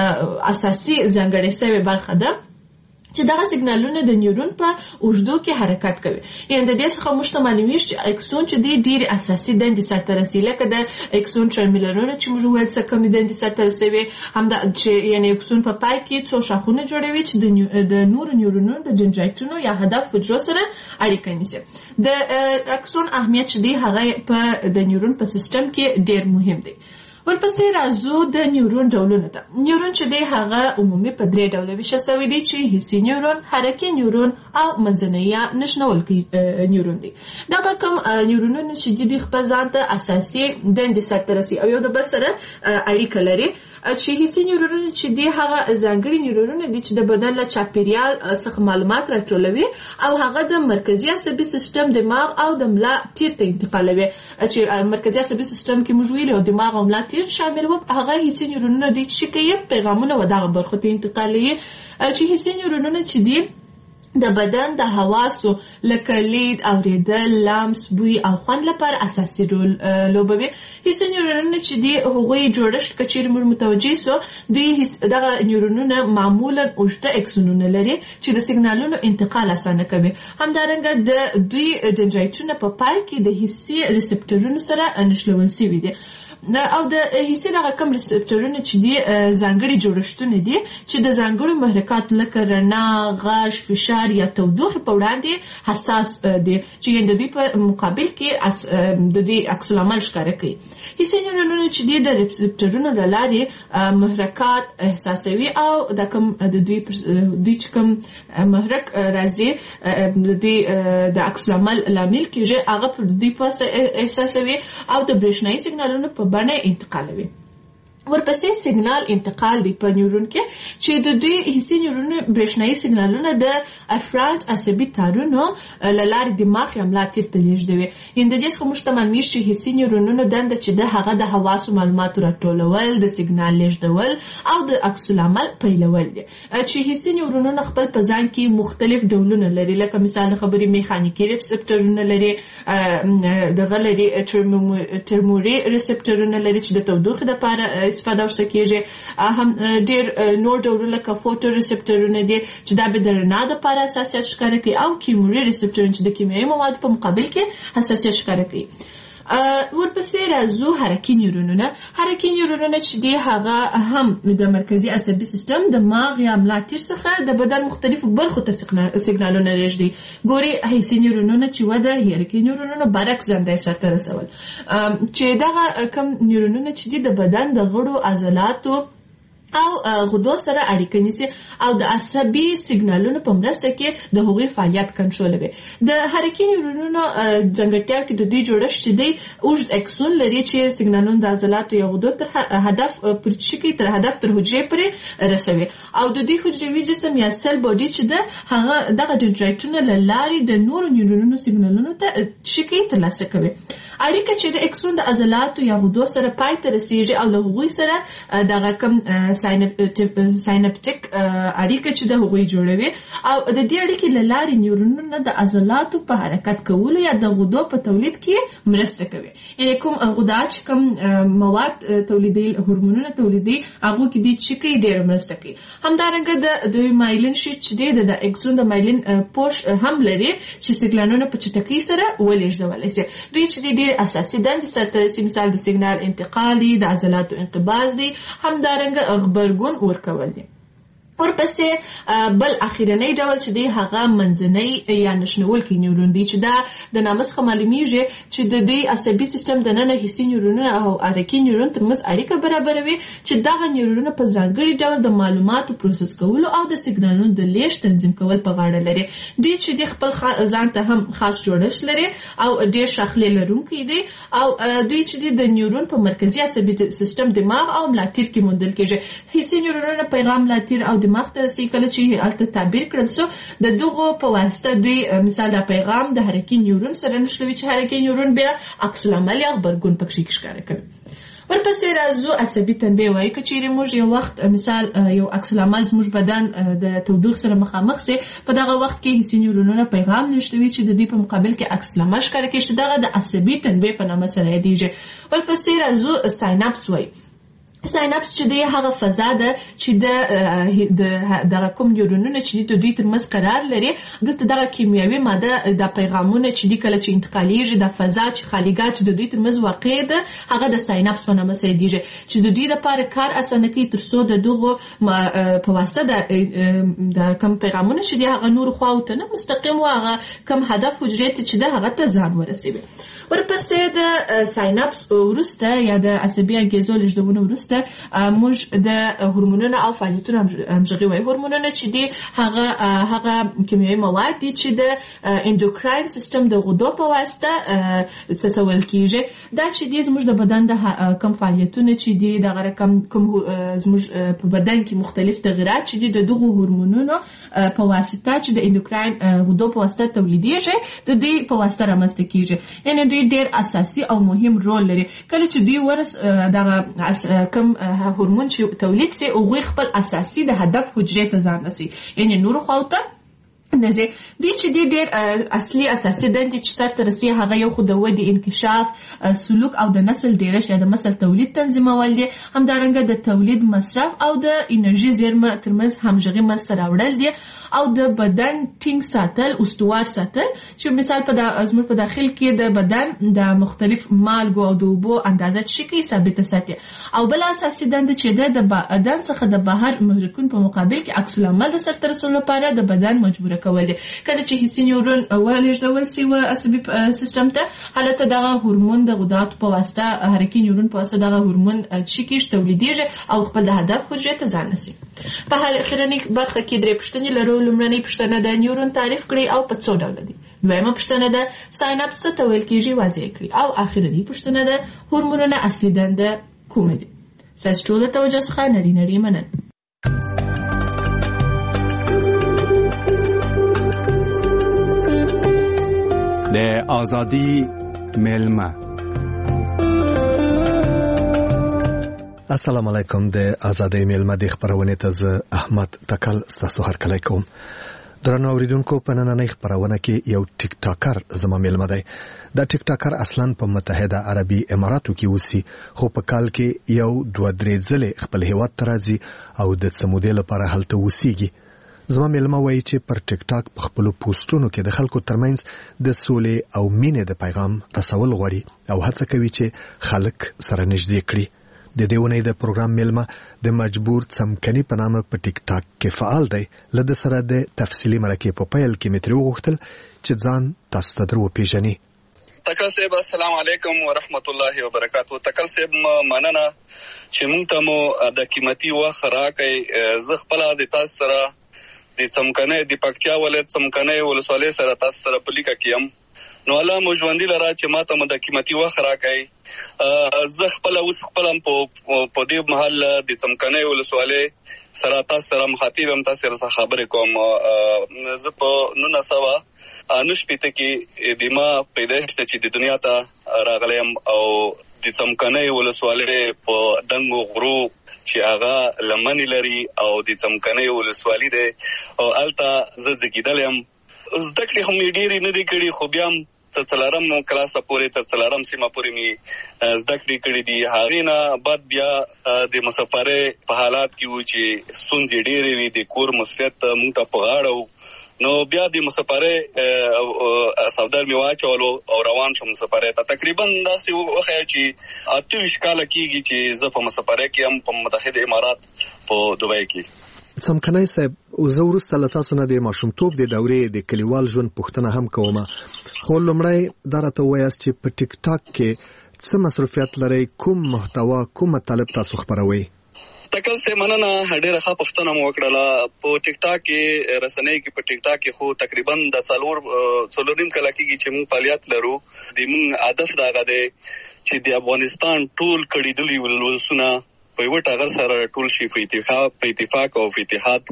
اساسي ځانګړې شوې برخه ده چې دغه سیګنالونه د نیورون په اوږدو کې حرکت کوي. یعنې د دې څخه موږ ته معلومیږي چې اکسون چې دی ډېرې اساسي دندې سرته رسوي لکه د اکسون ټرمینلونه چې موږ وویل څه کمې دندې سرته رسوي همدا چې یعنې اکسون په پای کې څو شاخونه جوړوي چې د نورو نیورونونو د جنراتورونو یا هدف حجرو سره اړیکه نیسي. د اکسون اهمیت چې دی هغه په د نیورون په سیستم کې ډېر مهم دی. ورپسې راځو د نیورون ډولونو ته. نیورون چې دی هغه عمومي په 3 ډوله ویشل شوی دی چې حسي نیورون، حرکي نیورون او منځنی یا نښلونکی نیورون دی. دا به کوم نیورونونه چې دی خپل ځان ته اساسي دندې سرته رسوي او یو د بل سره اړیکه لري. چې حسي نیورونونه چې دی هغه ځانګړي نیورونونه دي چې د بدن له چاپیریال څخه معلومات راټولوي او هغه د مرکزي عصبي سیستم، دماغ او د ملا تیر ته انتقالوي. چې مرکزي عصبي سیستم کې موږ ویلو دماغ او ملا تیر شامل وو. هغه حسي نیورونونه دي چې کوي پیغامونه و دغه برخو ته انتقالوي. چې حسي نیورونونه چې دي د بدن د حواسو لکه لید، اوریدل، لمس، بوی او خوند لپاره اساسي رول لوبوي. حسي نیورونونه چې دی هغوی جوړښت که چیرې موږ متوجه سو دوی دغه نیورونونه معمولا اوږده اکسونونه لري چې د سیګنالونو انتقال اسانه کوي. همدارنګه د دوی دندرایتونه په پای کې د حسي ریسپټورونو سره نښلول شوي دي. او د حسي دغه کوم ریسپټورونه چې دي ځانګړي جوړښتونه دي چې د ځانګړو محرکات لکه رڼا، غږ، فشار یا تودوخې په وړاندې حساس دي چې د دوی په مقابل کې د دوی عکس العمل ښکاره کوي. حسي نیورونونه چې دي د ریسپټورونو له لارې محرکات احساسوي او د کوم د دوی چې کوم محرک راځي د دوی د عکس العمل لامل کېږي هغه په دوی په احساسوي او د برېښنايي سیګنالونو په بڼه انتقالوي. ورپسې سیګنال انتقال دی په نیورون کې چې د دوی حسي نیورونو برېښنايي سیګنالونه د افراد عصبي تارونو له لارې دماغ یا ملا تیر ته لیږدوي. یعنې د دې څخه موږ ته معلومیږي چې حسي نیورونونو دنده چې ده هغه د حواسو معلوماتو راټولول، د سیګنال لیږدول او د عکس العمل پیلول دي. چې حسي نیورونونه خپل په ځان کې مختلف ډولونه لري لکه مثال د خبرې میخانیکي ریسپټورونه لري، دغه لري ترموري ریسپټورونه لري چې د تودوخې لپاره استفاده ورسره کېږي. هم ډېر نور ډولونه لکه فوټو ریسپټورونه دي چې دا به د رڼا دپاره حساسیت ښکاره کوي او کیمیاوي ریسپټورونه چې د کیمیاوي موادو په مقابل کې حساسیت ښکاره کوي. ورپسې راځو حرکي نیورونونه. حرکي نیورونونه چې دی هغه هم د مرکزي عصبي سیستم، دماغ یا ملا تیر څخه د بدن مختلفو برخو ته سیګنالونه لیږدي. ګوري حسي نیورونونه چې وده حرکي نیورونونه برعکس دنده سرته رسول. چې دغه کم نیورونونه چې دی د بدن د غړو عضلاتو او غدو سره اړیکه نیسي او د عصبي سیګنالونو په مرسته کې د هغوی فعالیت کنټرولوي. د حرکي نیورونونو ځانګړتیا کې د دوی جوړښت چې دی اوږد اکسون لري چې سیګنالونه د عضلاتو یا غدو تر هدف پورته کوي تر هدف تر حجرې پورې رسوي. او د دوی حجروي جسم یا سل باډي چې ده هغه دغه دندرایتونه له لارې د نورو نیورونونو سیګنالونو ته شکایت ترلاسه کوي. اړیکه چې د اکسون د عضلاتو یا غدو سره پای ته رسیږي او له هغوی سره دغه کوم ساینپټیک اړیکه چې د هغوی جوړوي او د دې اړیکې له لارې نیورونونه د عضلاتو په حرکت کولو یا د غدو په تولید کې مرسته کوي. یعنې کوم غدا چې کوم مواد تولیدي هورمونونه تولیدي هغه کې د چکی ډېر مرسته کوي. همدارنګه د مایلین شیټ چې دی د اکسون د مایلین پوش هم لري چې سیګنالونه په چټکۍ سره ولېږدولی شي. دوی چې ډېر اساسي دندې سرته رسي، مثال د سیګنال انتقال دی، د عضلاتو انقباض دی، همدارنګه غبرګون ورکول دي. ورپسې بل اخیرنی ډول چې دی هغه منځنی یا نشنولکی نیورون دی چې دا د نامه څخه معلومیږي چې د دې عصبي سیستم دننه حسي نیورونونه او حرکي نیورون ترمنځ اړیکه برابروي چې دغه نیورونونه په ځانګړي ډول د معلوماتو پروسس کولو او د سیګنالونو د لیږد تنظیم کول په غاړه لري. دوی چې د خپل ځان ته هم خاص جوړښت لري او ډېر شاخلې لرونکي دي او دوی چې د نیورون په مرکزي عصبي سیستم دماغ او ملاتیر کې موندل کېږي. حسي نیورونونه پیغام ملاتیر او دماغ ته رسي کله چې الته تعبیر کړل سو د دغه په واسطه دوی مثال د پیغام د حرکي نیورون سره نشلوي چې حرکي نیورون بیا عکس العمل یا غبرګون پکې ښکاره کوي. ورپسې راځو عصبي تنبیه وایي که چیرې موږ یو وخت مثال یو عکس العمل زموږ بدن د تودوخې سره مخامخ سي، په دغه وخت کې حسي نیورونونه پیغام نشلوي چې د دې په مقابل کې عکس العمل ښکاره کوي چې دغه د عصبي تنبیه په نامه سره یادیږي. ورپسې راځو سایناپس وایي. سایناپس چې دی هغه فضا ده چې د کوم نیورونونه چې د دوی ترمنځ قرار لري، دلته دغه کیمیاوي ماده د پیغامونه چې دی کله چې انتقالیږي د فضا چې خالیګاه چې د دوی ترمنځ واقع ده هغه د سایناپس په نامه یادیږي چې د دوی لپاره کار اسانه کوي تر څو د دغه په واسطه د کوم پیغامونه چې دی هغه نور خواو ته نه مستقیم و هغه کوم هدف حجرې ته چې ده هغه ته ځان ورسوي. ورپسې د سایناپس وروسته یا د عصبي انګیزو لیږدونې وروسته موږ د هورمونونو او فعالیتونو همغږي وایو. هورمونونه چې دي هغه کیمیاوي مواد دي چې د اندوکراین سیستم د غدو په واسطه څڅول کیږي. دا چې دي زموږ د بدن د کوم فعالیتونه چې دي دغه رقم کوم زموږ په بدن کې مختلف تغیرات چې دي د دغه هورمونونو په واسطه چې د اندوکراین غدو په واسطه تولیدېږي د دې په واسطه رامنځته کیږي. یعنې ډېر اساسي او مهم رول لري. کله چې دوی دغه کوم هورمون چې تولید سي هغوی خپل اساسي د هدف حجرې ته ځان رسي، یعنې نورو خواو ته نزي. دوی چې دی ډېر اصلي اساسي دندې چې سرته رسي هغه یو خو د ودې انکشاف سلوک او د نسل ډېرش یا د نسل تولید تنظیمول دي، همدارنګه د تولید مصرف او د انرژي زیرمه ترمنځ همغږي منځته راوړل دي او د بدن ټینګ ساتل استوار ساتل چې مثال زموږ په داخل کې د بدن د مختلف مالګو او د اوبو اندازه چې کوي ثابته ساتي. او بل اساسي دنده چې د بدن څخه د بهر محرکون په مقابل کې عکس العمل د سرته رسولو لپاره د بدن مجبوره کول دي. کله چې حسي نیورون ولېږدول سي و عصبي سیستم ته هلته دغه هورمون د غداتو په واسطه حرکي نیورون په واسطه دغه هورمون چې کیږي تولیدېږي او خپل د هدف حجرې ته ځان رسي. په اخرنۍ برخه کې درې پوښتنې لرو. لومړنۍ پوښتنه د نیورون تعریف کړئ او په څو ډوله دي. دویمه پوښتنه ده سایناپس څه ته ویل کیږي واضح کړئ او اخرنۍ پوښتنه ده هورمونونه اصلي دنده کومه دي. ستاسو ټول توجه څخه نړۍ مننه. د آزادی ملما. السلام علیکم. د آزادی ملما د خبرونه ته زه احمد تکل ستاسو هرکلی کوم. درنو اوریدونکو په نننۍ خبرونه کې یو ټیک ټاکر زما ملما دی. دا ټیک ټاکر اصلا په متحده عربي اماراتو کې اوسي خو په کال کې یو 2-3 ځله خپل هیواد ته راځي او د سمودې لپاره هلته اوسيږي. زما ملما وایي چې پر ټیک ټاک په خپل پوسټونو کې د خلکو ترمنځ د سولې او مینې د پیغام رسول غواړي او هڅه کوي چې خلک سره نږدې کړي. د دې ونې د پروګرام ملما د مجبور څمکني په نامه په ټیک ټاک کې فعال دی. لده سره د تفصیلی مرکه په پیل کې مترو غوښتل چې ځان تاسو ته درو پیژني. تکل صاحب السلام علیکم ورحمت الله وبرکاتہ. تکل صاحب مننه چې مونږ ته مو د قیمتي وخت راکړئ. زه خپل د تاسو سره د څمکنه د پکتیا ولایت څمکنه ولسوالۍ سره تاسو سره په لیکه کېم. نو الله مو ژوندۍ لرا چې ماته مو د قیمتي وخت راکړئ. زه خپل په دې محل د څمکنۍ ولسوالۍ سره تاسو سره مخاطب هم تاسو سره خبرې کوم. زه په 1989 کې د ما پیدایښت چې د دنیا ته راغلم او د څمکنۍ ولسوالۍ په دنګو غرو چې هغه لمنې لري او د څمکنۍ ولسوالۍ دی او هلته زه زیږېدلی یم. زده کړې هم ډېرې نه دي کړي خو بیا هم تر څلورم کلاسه پورې تر څلورم سیمه پورې مې زده کړې کړې دي. هغې نه بعد بیا د مسافرۍ په حالات کې وو چې ستونزې ډېرې وي د کور مسؤلیت موږ ته په غاړه وو. نو بیا د مسافرۍ سودار مې واچولو او روان شوم مسافرۍ ته. تقریبا داسې وښیه چې 28 کاله کېږي چې زه په مسافرۍ کې هم په متحده امارات په دوبۍ کې. څمکنۍ صاحب زه وروسته له تاسو نه د ماشومتوب د دورې د کلیوال ژوند پوښتنه هم کوم، خو لومړی دا راته ووایاست چې په ټیک ټاک کې څه مصروفیت لرئ، کوم محتوا کوم مطالب تاسو خپروئ؟ تکل سه مننه ډېره ښه پوښتنه مو وکړله. په ټیک ټاک کې رسنۍ کې په ټیک ټاک کې خو تقریبا د څلورم کال کېږي چې موږ فعالیت لرو. د موږ هدف دا دی چې د افغانستان ټول کړیدلي ولسونه په یو ټاغر سره ټول شي په اتفاق او په اتحاد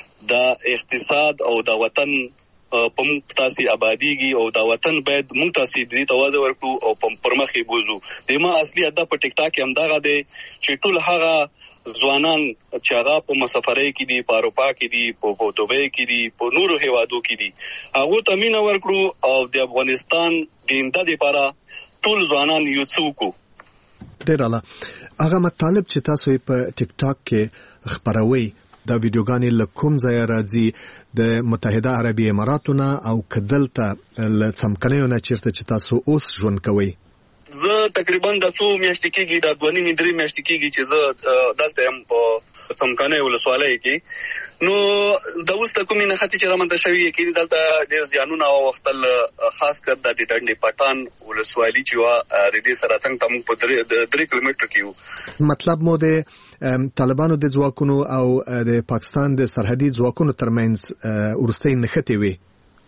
د اقتصاد او د وطن په موږ تاسو آبادیږي او د وطن باید موږ تاسو دې توازن ورکړو او په پرمخې بوزو. د ما اصلي هدف په ټیک ټاک هم دغه دی چې ټول هغه ځوانان چې هغه په مسافرۍ کې دي، په اروپا کې دي، په دوبۍ کې دي، په نورو هیوادو کې دي، هغه ته مینه ورکړو او د افغانستان د امداد لپاره ټول ځوانان یو څوک. ډېر اعلی. هغه مطالب چې تاسو په ټیک ټاک کې خپروي دا ویډیوګانې له کوم ځای راځي؟ د متحده عربي اماراتونه او کدلته له څمکنیو نه چیرته چې تاسو اوس ژوند کوئ؟ زه تقریبا د 2 میاشتې کېږي، د 2.5-3 میاشتې کېږي چې زه دلته یم په څمکنۍ ولسوالۍ کې. نو د اوس د کومې نښتې چې رامنځته شوي کې دلته ډېر زیانونه واوښتل، خاص کر د ډنډې پټان ولسوالي چې وه د دې سره څنګ ته موږ په 3 کیلومتره کې وو. مطلب مو د طالبانو د ځواکونو او د پاکستان د سرحدي ځواکونو ترمنځ وروستۍ نښتې وي؟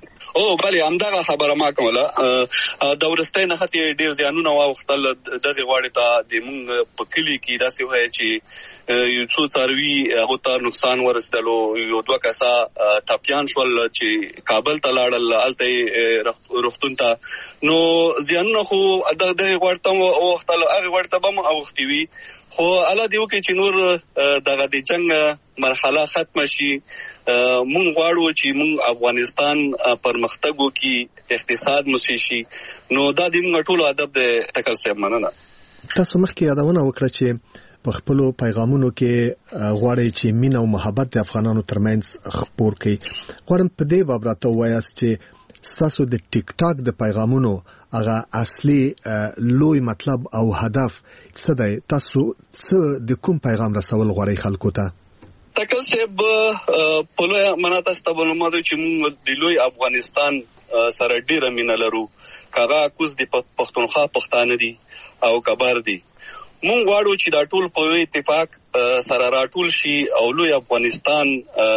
بله همدغه خبره ما کوله. د وروستۍ نښتې ډېر زیانونه واوښتل. دغې غواړې ته د موږ په کلي کې داسې وایي چې یو څو څاروي هغو ته نقصان ورسېدلو، یو 2 کسه ټپیان شول چې کابل ته لاړل، هلته یې روغتون ته. نو زیانونه خو دغې غواړې ته واوښتل، هغې غواړې ته به هم اوښتي وي. خو الله دې وکړي چې نور دغه د جنګ مرحله ختمه شي. مونږ غواړو چې مونږ افغانستان پرمختګ وکړي، اقتصاد مو شي. نو دا د موږ ټولو هدف دی. ټکل صاحب مننه. تاسو مخکې یادونه وکړه چې په خپلو پیغامونو کې غواړئ چې مینه او محبت د افغانانو ترمنځ خپور کړئ. غواړم په دې باب راته ووایاست چې ستاسو د ټیک ټاک د پیغامونو هغه اصلي لوی مطلب او هدف څه دی؟ تاسو څه د کوم پیغام رسول غواړئ خلکو ته؟ تکل صاحب په لویه معنا تاسو ته به معلومه ده چې موږ د لوی افغانستان سره ډېره مینه لرو. که هغه کوز د پښتونخوا پښتانه دي او کبر دي، مونږ غواړو چې دا ټول په اتفاق سره راټول شي او لوی افغانستان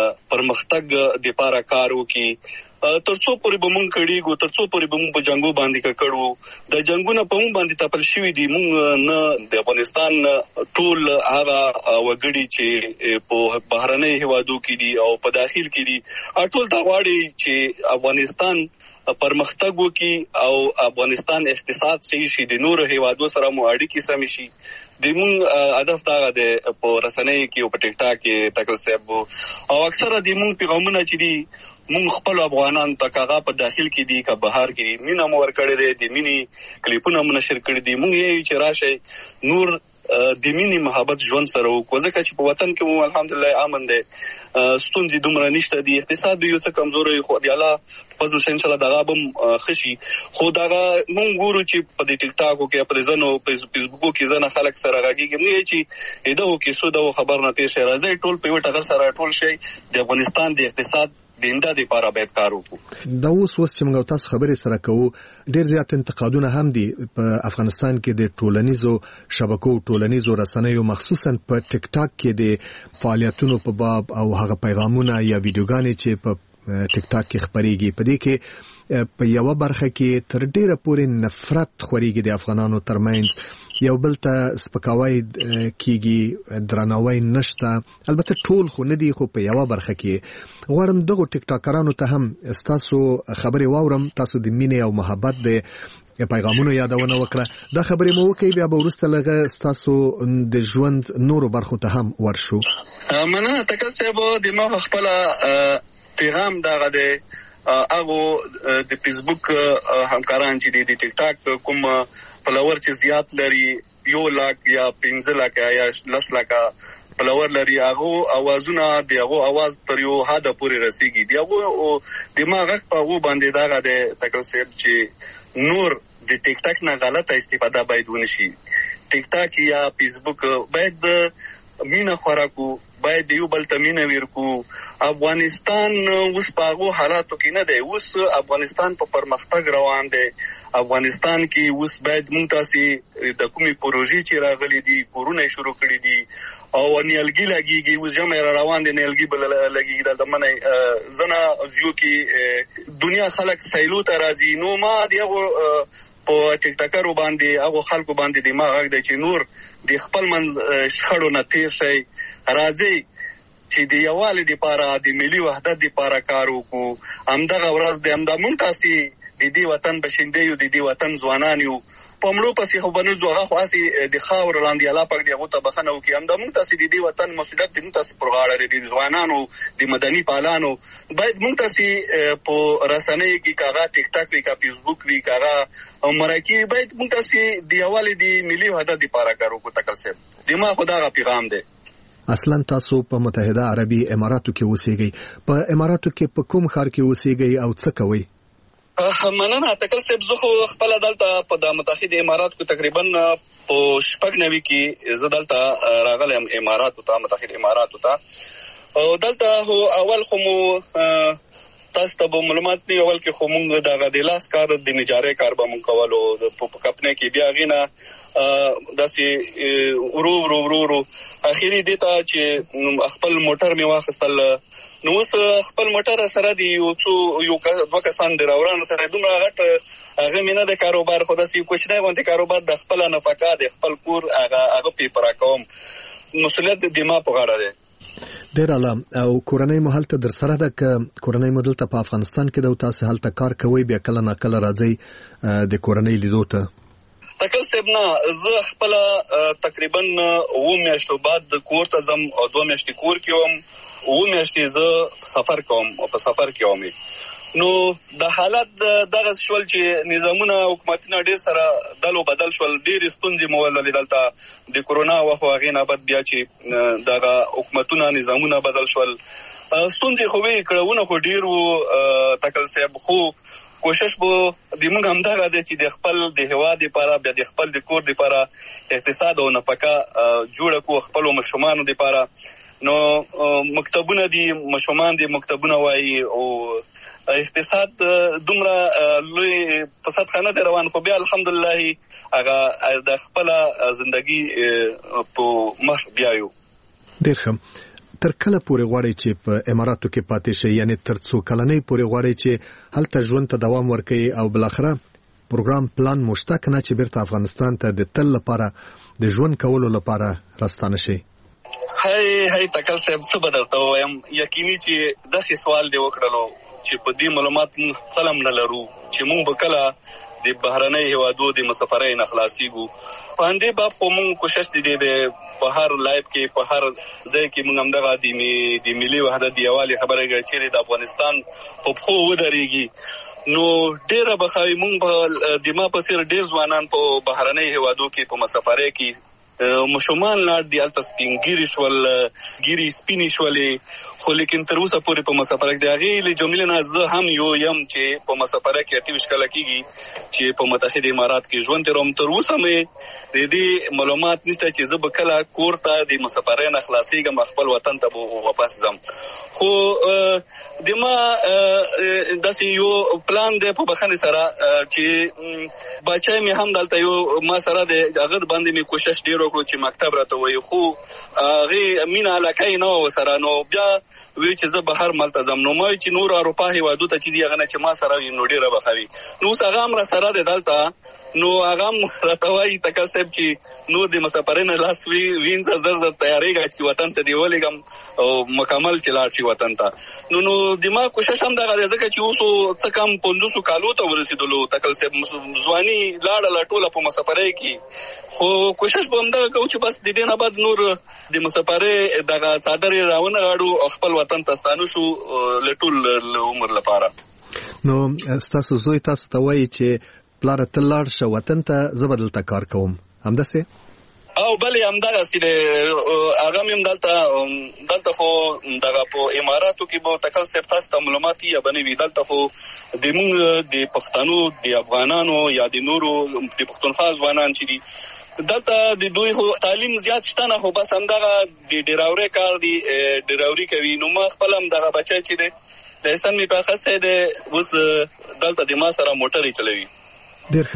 پرمختګ لپاره کار وکړي. ترڅو پورې به مونږ کړیږو، ترڅو پورې به مونږ په جنگو باندې کړو. د جنگونو په مونږ باندې تپل شوي دي. مونږ نه د افغانستان ټول هغه وګړي چې په بهرنۍ هیوادو کې دي او په داخل کې دي، ټول دا غواړي چې افغانستان پرمختګ وکړي او افغانستان اقتصاد صحیح شي، د نورو هیوادو سره مو اړیکې سمې شي. د مونږ هدف دا دی په رسنۍ کې او په ټیک ټاک کې تکل صاحب. او اکثره د مونږ پیغامونه چې دي مونږ خپل افغانان ته کاغه په داخل کې دي که بهر کې مینه مو ورکړې دی، د مینې کلیپونه مو نشر کړي دي. مونږ یې چې راشئ نور د مینې محبت ژوند سره وکړو، ځکه چې په وطن کې مو الحمدلله امن دی، ستونزې دومره نشته دي، اقتصاد یو څه کمزوری خو د الله فضل شه ان شاء الله دغه به ښه شي. خو دغه مونږ ګورو چې په دې ټیک ټاکو کې په ځنو فیسبوکو کې ځنه خلک سره غږیږي. موږ چې دغه کې سوده او خبر نه تیر شي، راځي ټول په یو ټغر سره ټول شي د افغانستان د اقتصاد د امداد لپاره باید کار وکړو. دا اوس چې موږ تاسو خبرې سره کوو ډېر زیات انتقادونه هم دي په افغانستان کې د ټولنیزو شبکو ټولنیزو رسنیو مخصوصا په ټیک ټاک کې د فعالیتونو په باب او هغه پیغامونه یا ویډیوګانې چې په ټیک ټاک کې خبريږي. په دې کې په یو برخه کې تر ډیره پورې نفرت خوريږي د افغانانو ترمنځ. یو بل ته سپکاوی کیږي درناوی نشته البته ټول خو نه دي خو په یو برخه کې غواړم دغه ټیک ټاکرانو ته هم تاسو خبرې واورم تاسو د مینې او محبت د پیغامونو یادونه وکړه دا خبرې مو وکړي بیا به وروسته لږه تاسو د ژوند نورو برخو ته هم ورشو مننه تکل صاحب د ما خپل پیغام دغه د هغه د فیسبوک همکاران چې د ټیک ټاک کوم فالوور چې زیات لري 1 लाख یا 15 लाख یا 10 लाख فالوور لري هغه اوازونه د هغه आवाज تر یو حد پورې رسیږي دی هغه دماغ په هغه باندې دا د تکل صاحب چې نور د ټیک ټاک نه غلطه استفاده باید ونشي ټیک ټاک یا فیسبوک باید مینه خوراکو باید یو بل تمینه ورکو افغانستان اوس په هغه حالاتو کې نه دی اوس افغانستان په پرمختګ روان دی افغانستان کې اوس باید مونږ تاسو د کومي پروژې چې راغلي دي کورونه شروع کړي دي او نیلګي لګيږي اوس جمع روان دي نیلګي بل لګيږي د منه زنه جو کې دنیا خلک سیلو ته راځي نو ما دیغه په ټیک ټاکرو باندې هغه خلکو باندې دماغ دی چې نور د خپل منځ شخړو نه تیر شي راځي چې د یووالي لپاره د ملي وحدت لپاره کار وکړو همدغه ورځ د همدمون تاسو د دې وطن بشینده یو د دې وطن ځوانان یو پمړو پسې خو بنو ځوغه خو اسی د خاور لاندې الله پاک دغه ته بخنه وکي همدمون تاسو د دې وطن مسؤلیت د تاسو پرغاړه لري ځوانانو د مدني پالانو باید مونږ تاسو په رسنۍ کې کاغه ټیک ټاک وی کا فیسبوک وی کاغه او مرکی باید مونږ تاسو د یووالي د ملي وحدت لپاره کار وکړو تکل صاحب دماغ خدای پیغام دی اصلا تاسو په متحده عربي اماراتو کې اوسېږئ په اماراتو کې په کوم ښار کې اوسېږئ او څه کوئ مننه تکل صاحب زه خو خپل دلته په د متحده امارات کې تقریبا په 96 کې زه دلته راغلم اماراتو ته متحده اماراتو ته او دلته هو اول خو مو تاسو ته معلومات دی اول کې خو مونږ د غدلاس کار د نجاري کار به مونږ کولو په کپنه کې بیا غینه داسې ورو اخیری دیتا چې خپل موټر می واخستل نو اوس خپل موټر سره دی یو دوه کسان د راوران سره دومره غټ هغه مینه د کاروبار خو داسې کوچنی غونډه کاروبار د خپل نفقه د خپل کور هغه پیپر کوم مسؤلیت د دماغ په غاړه ده ډیر اعلی او کورنۍ محل ته در سره د کورنۍ مدل ته په افغانستان کې د تاسو حالت کار کوي بیا کله نه کله راځي د کورنۍ لیدو ته تکل صاحب نه زه خپل تقریبا 2 میاشتو بعد کور ته ځم او 2 میاشتې کور کې وم 2 میاشتې زه سفر کوم او په سفر کې وم نو د حالت دغه شول چې نظامونه حکومتونه ډیر سره دلو بدل شول ډیر ستونزې مولل دلته د کورونا وخت غینه بعد بیا چې دغه حکومتونه نظامونه بدل شول ستونزې خو وی کړهونه خو ډیر وو تکل صاحب خو کوشش بو د موږ هم دغه چې د خپل د هواد لپاره بیا د خپل د کور لپاره اقتصاد او نفقه جوړ کو خپل مشومان لپاره نو مکتبونه دي مشومان دي مکتبونه وایي او اقتصاد دومره لوی فساد خانه روان خو بیا الحمدلله هغه د خپل ژوندۍ په مخ بیايو ډیر ښه تر کله پورې غواړي چې په اماراتو کې پاتې شي یعنی تر څو کلنۍ پورې غواړي چې هلته ژوند ته دوام ورکړي او بل اخره پروګرام پلان مشتاق نه چې بیرته افغانستان ته د تل لپاره د ژوند کولو لپاره راستانه شي هاي تکل صاحب څه بدلته وایم یقیني چې داسې سوال دی وکړلو چې په دې معلومات قلم نه لرو چې موږ به کله د بهرنۍ هوادو د مسافرۍ نه خلاصيږو باندې باب کوم کوشش دي په هر لایف کې په هر ځای کې موږ هم دغه د ملي وحدت دی والی خبره چې د افغانستان په خو ودرېږي نو ډیره بخای موږ په دماغ په سر ډیر ځوانان په بهرنۍ هوادو کې په مسافرۍ کې مشومان لا دی الته سپینګری شول ګيري سپینی شولې خو لیکن تر اوسه پورې په مسافره کې هغه له جملې نه زه هم یو يم چې په مسافره کې اته وشکل کیږي چې په متحده امارات کې ژوند تروم تر اوسه مې د دې معلومات نشته چې زه به کله کور ته د مسافره نه خلاصيږم خپل وطن ته واپس ځم خو دما داسې یو پلان دی په بخنه سره چې بچای مې هم دلته یو ما سره د هغه باندې مې کوشش ډیر وکړو چې مکتب راته وای خو هغه مینا علاقه نه وسره نو بیا وی چې زه بهر ملتزم نو ما چې نور اروپا هیوادو ته چې دی هغه نه چې ما سره نو ډیره بخوي نو هغه امر سره د دلته نو هغه راتوي تکل صاحب چې نو د مسافرین لاس وینځه زر تیاریږي چې وطن ته دی ولګم او مکمل چې لاړ شي وطن ته نو دما کوشش هم دا غواړي ځکه چې اوس څه کم 500 کالو ته ورسېدلو تکل صاحب ځواني لاړه ټوله په مسافرۍ کې خو کوشش به هم دا کوو چې بس د دې نه بعد نور د مسافرۍ دغه څادر راونه غاړو خپل وطن ته ستانو شو لټول عمر لپاره. نو تاسو زوی تاسو ته وایي چې پلار ته لاړ شو وطن ته زبدلته کار کوم همداسې او بلې همدغه سره هغه مم دلته خو دغه په اماراتو کې به تکل صاحب تاسو ته معلومات یا بنوي دلته خو د موږ د پښتنو د افغانانو یا د نورو د پښتونخوا ځوانان چې دي دلته د دوی خو تعلیم زیات شته نه خو بس همدغه د ډراوري کار دی ډراوري کوي نو ما خپل هم دغه بچی چې دی د سن می په خاصه دی اوس دلته د ما سره موټرې چلوي. ډېر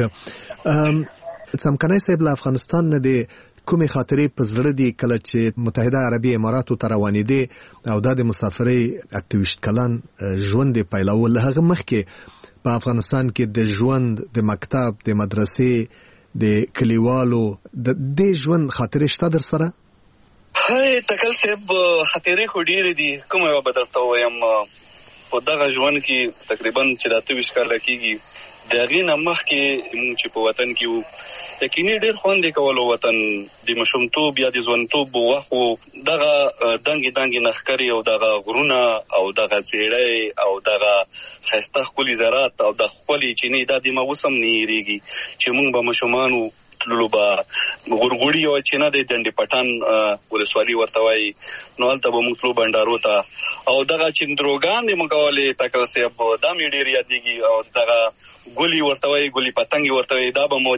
ښه څمکنی صاحب له افغانستان نه دی کومې خاطرې په زړه دي کله چې متحده عربي اماراتو ته روانېدې او د مسافرۍ 28 کلن ژوند یې پیلول له هغه مخکې په افغانستان کې د ژوند د مکتب د مدرسې د کلیوالو د دې ژوند خاطرې شته در سره؟ هاي تکل صاحب خاطرې خو ډېرې دي کومه یوه به درته ووایم په دغه ژوند کې تقریبا چې دا 23 کاله کېږي د هغې نه مخکې موږ چې په وطن کې وو یقیني ډېر خوند یې کولو وطن د ماشومتوب یا د ځوانتوب وخت وو دغه دنګې دنګې نښکرې او دغه غرونه او دغه څېړۍ او دغه ښایسته ښکلي زراعت او د ښکلې چینې دا د ما اوس هم نه هېرېږي چې موږ به ماشومان وو تللو به غورغوړي او چینه د ډنډې پټان ولسوالي ورته وایي نو هلته به موږ تلو بنډارو ته او دغه چندروګان دې موږ کولې تکل صاحب دا مې ډېر یادېږي او دغه ګلي ورته وایي ګلي پتنګې ورته وایي دا به مو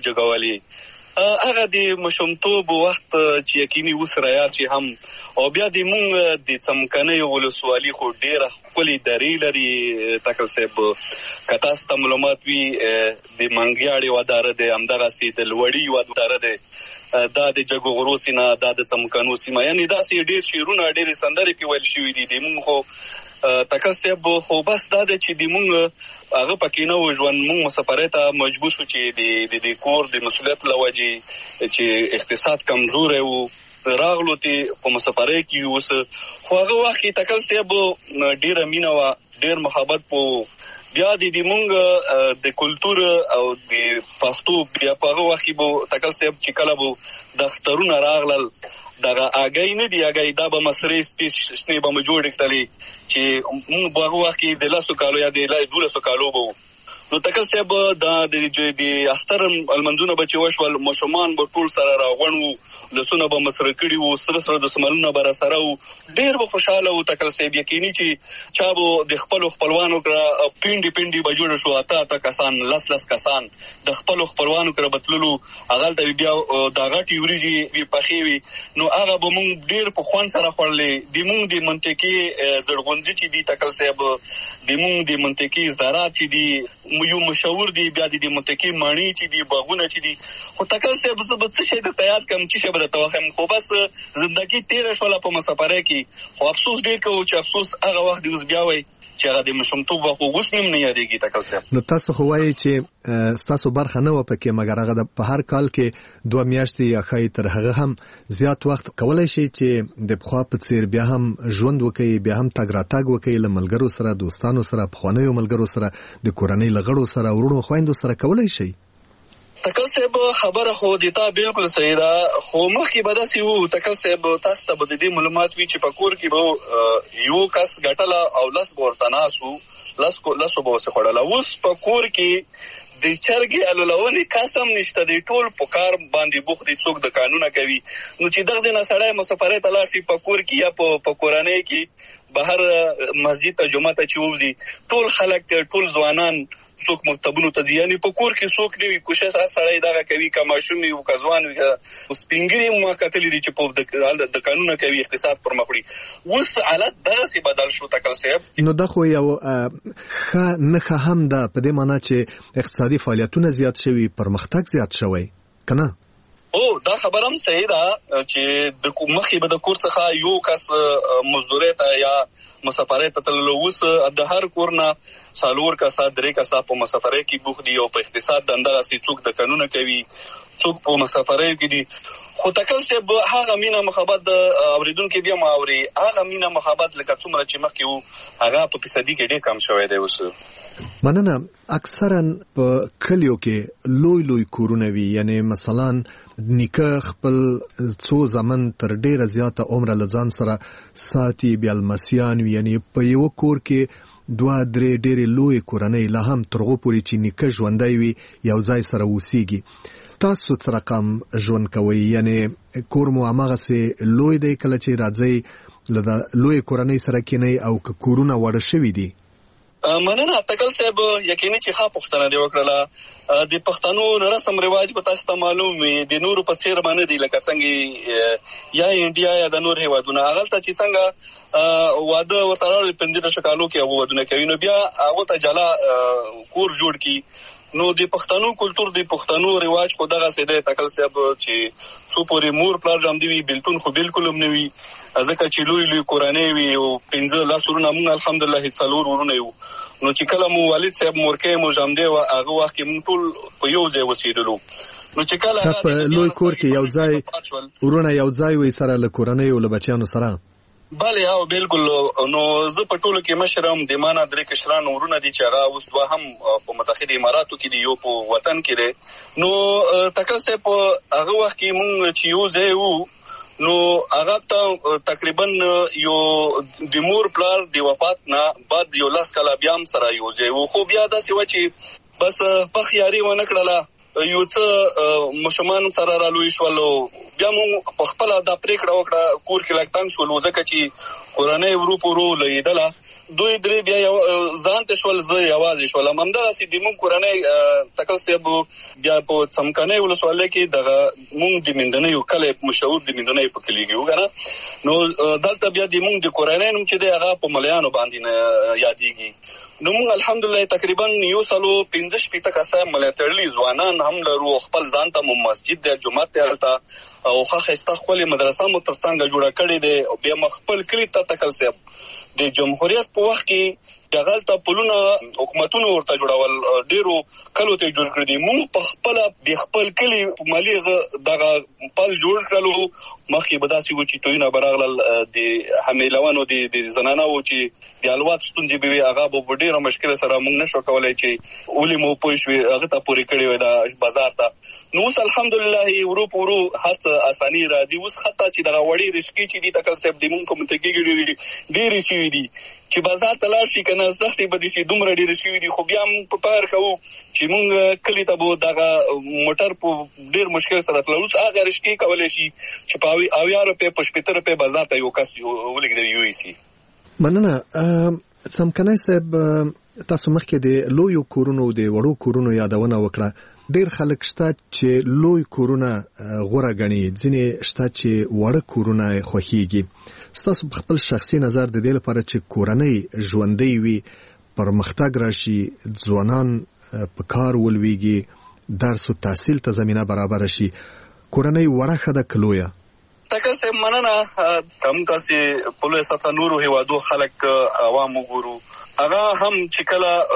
جګولې هغه د ماشومتوب وخت چې یقیني اوس رایاد شي هم او بیا د موږ د څمکنۍ ولسوالي خو ډېره ښکلې درې لري تکل صاحب که تاسو ته معلومات وي د منګیاړې یوه داره دی همدغسې د لوړي یوه داره دی دا د جګو غرو سیمه دا د څمکنو سیمه یعنې داسې ډېر شعرونه ډېرې سندرې پې ویل شوي دي د موږ خو تکل صاحب خو بس دا دی چې د موږ هغه پکې نه و ژوند موږ مسافرۍ ته مجبور شو چې د کور د مسؤلیت له وجې چې اقتصاد کمزوری و راغلو ته په مسافرۍ کې اوس خو هغه وخت کې تکل صاحب ډېره مینه وه ډېر محبت په بیا د موږ د کلتور او د پښتو بیا په هغه وخت کې به تکل صاحب چې کله به د اخترونه راغلل دغه آګۍ نه دی آګۍ دا به مسرې سپې شنې به مو جوړې کړلې چې موږ په هغه وخت کې د 10 کالو یا د 12 کالو به نو تکل صاحب دا د اختر المنځونه به چې وشول ماشومان به ټول سره راغون وو لسونه به مسره کړي وو سره سره د سملونه به راسره وو ډېر به خوشحاله وو تکل صاحب یقیني چې چا به د خپلو خپلوانو کره پینډې به جوړه شو اته کسان لس کسان د خپلو خپلوانو کره به تللو هغلته بیا د غټې وریجې وي پخې وي نو هغه به موږ ډېر په خوند سره خوړلې د موږ د منطقې زړغونځي چې دي تکل صاحب د موږ د منطقې زراعت چې دي یو مشهور دی بیا د منطقې ماڼۍ چې دي باغونه چې دي خو تکل صاحب زه به څه شی درته یاد کړم چې شی به درته وښیم خو بس زندګي تېره شوله په مسافرۍ کې خو افسوس ډېر کوو چې افسوس هغه وخت دې اوس بیا وایي چې هغه د ماشومتوب وخت اوس مې هم نه یادېږي تکل صاحب. نو تاسو خو وایئ چې ستاسو برخه نه وه پکې مګر هغه په هر کال کې 2 میاشتې یا ښایي تر هغه هم زیات وخت کولی شي چې د پخوا په څېر بیا هم ژوند وکړي بیا هم تګ راتګ وکړي له ملګرو سره دوستانو سره پخوانیو ملګرو سره د کورنۍ له غړو سره وروڼو خویندو سره کولی شي؟ تکل صاحب خبره خو د تا بالکل صحیح ده خو مخکې به داسې وو تکل صاحب تاسو ته به د دې معلومات وي چې په کور کې به یو کس ګټله او لس به ورته ناست وو لسو به ورسې خوړله اوس په کور کې د چرګې الولونې کس هم نشته دی ټول په کار باندې بوخت دي څوک د کانونه کوي نو چې دغه ځای نه سړی مسافرۍ ته لاړ شي په کور کې یا په کورنۍ کې بهر مسجد ته جمعه ته چې ووځي ټول خلک ټول ځوانان څوک مکتبونو ته ځي یعنې په کور کې څوک نه وي کوشش هر سړی دغه کوي که ماشوم وي که ځوان وي سپین ږیري ما کتلي دي چې په د کانونه کوي اقتصاد پر مخ وړي اوس حالت دغسې بدل شو تکل صاحب. نو دا خو یو ښه نښه هم ده په دې معنا چې اقتصادي فعالیتونه زیات شوي پرمختګ زیات شوی که نه؟ دا خبرم صحیح ده چې د مخې به د کور څخه یو کس مزدوري ته یا مسافرۍ ته تللو، اوس د هر کور نه 4 کسه 3 کسه په مسافرۍ کې بوخت دي او په اقتصاد دندغسې څوک د قانونه کوي، څوک په مسافرۍ کې دي. خو تکل صاحب هغه مینه محبت د اوریدونکو بیا ماوري، هغه مینه محبت لکه څومره چې مخکې وو هغه په فیصدي کې ډېر کم شوی دی اوس. مننه. اکثرا په کلیو کې لوی کورونه وي، یعنی مثلا نیکه خپل څو زمن تر ډیره زیاته عمر لزان سره ساتي، بیا لمسیان وي، یعنی په یو کور کې 2-3 ډېرې لوی کورنۍ لا هم ترغو پورې چې نیکه ژوندی وي یو ځای سره اوسېږي. تاسو څه رقم ژوند کوئ؟ یعنی کور مو هماغسې لوی دی کله چې راځئ له لوی کورنۍ سره کینئ او که کورونه واړه شوي دي؟ مننه تکل صاحب، یقیني چې ښه پوښتنه دې وکړله. د پښتنو رسم رواج به تاسو ته معلوم وي، د نورو په څیر باندې دي لکه څنګه یا انډیا یا د نور هیوادونه. هغلته چې څنګه واده ورته راوړي 15 کالو کې هغه ودونه کوي، نو بیا هغه ته جلا کور جوړ کی. نو د پښتنو کلچر د پښتنو رواج خو دغه سیده تکل صاحب چې څو پورې مور پلار جام دی بلتون خو بالکل هم نه وي، ځکه چې لوی کورانه وي او 15 لاسورونه موږ الحمدلله 4 ورونه یو. نو چې کله مو والد صاحب مورکې مو جام دی او هغه وخت کې موږ ټول په یو ځای وسیدلو. نو چې کله په لوی کور کې یو ځای ورونه یو ځای وي سره له کورنۍ او له بچیانو سره. بله او بالکل. نو زه په ټولو کې مشرم، د مانه 3 کشران ورونه دي چې هغه اوس 2 هم په متحده اماراتو کې دي، یو په وطن کې دی. نو تکل صاحب هغه وخت کې مونږ چې یو ځای وو، نو هغه ته تقریبا یو د مور پلار د وفات نه بعد یو 10 کاله بیا هم سره یو ځای وو. خو بیا داسې و چې بس په خیاري ونه کړله، یو څه مشمان سره رالوي شولو، بیا مونږ په خپل د پریکړه وکړه کور کې لګتان شولو، ځکه چې کورنۍ ورو لیدله 2-3 بیا ځان ته شول، زه یوازې شولم. همدغسې د مونږ کورنۍ تکل صاحب بیا په څمکنۍ ولسوالۍ کې دغه مونږ د مندنۍ کلی مشهور د مندنۍ په کلي کې وګڼه. نو دلته بیا د مونږ د کورنۍ نوم چې دی هغه په ملیانو باندې یادېږي. نو مونږ الحمدلله تقریبا 115 کسه ملاتړلي ځوانان هم لرو، خپل ځان ته مو مسجد دی، جومات دی هلته او ښه ښایسته ښکلې مدرسه مو تر څنګه جوړه کړې دی. او بیا مو خپل کلي ته تکل صاحب د جمهوریت په وخت کې هغلته پلونه حکومتونو ورته جوړول، ډېرو کلو ته جوړ کړي دي. مونږ په خپله د خپل کلي مالي دغه پل جوړ کړلو. مخکې به داسې و چې تویونه به راغلل د حمیلونو د زنانو چې د الوات ستونزې به وي، هغه به ډېره مشکله سره مونږ نشو کولی چې ولې مو پوه شوې هغه ته پورې کړې وې د بازار ته. نو اوس الحمدلله ورو په ورو هر څه اساني راځي. اوس حتی چې دغه وړې رشکې چې دي تکل صاحب د مونږ په منطقې کې ډېرې شوي دي چې بازار ته لاړ شي که نه سختې به دي شي، دومره ډېرې شوي دي. خو بیا هم په کار کوو چې مونږ کلي ته به دغه موټر په ډېر مشکل سره تلل. اوس هغه رشکې کولی شي چې په 80 روپۍ په 80 روپۍ بازار ته یو کس ولېږدوي یوسي. مننه. څمکنی صاحب تاسو مخکې د لویو کورونو د وړو کورونو یادونه وکړه. ډېر خلک شته چې لوی کورونه غوره ګڼي، ځینې شته چې وړه کورونه خوښیږي. ستاسو په خپل شخصي نظر د دې لپاره چې کورنۍ ژوندۍ وي، پرمختګ راشي، ځوانان په کار ولویږي، درس او تحصیل ته زمینه برابر شي، کورنۍ وړه ښه ده که لویه؟ تکل صاحب مننه. کم تاسې په لویه سطحه نورو هیوادو خلک عوام وګورو، هغه هم چې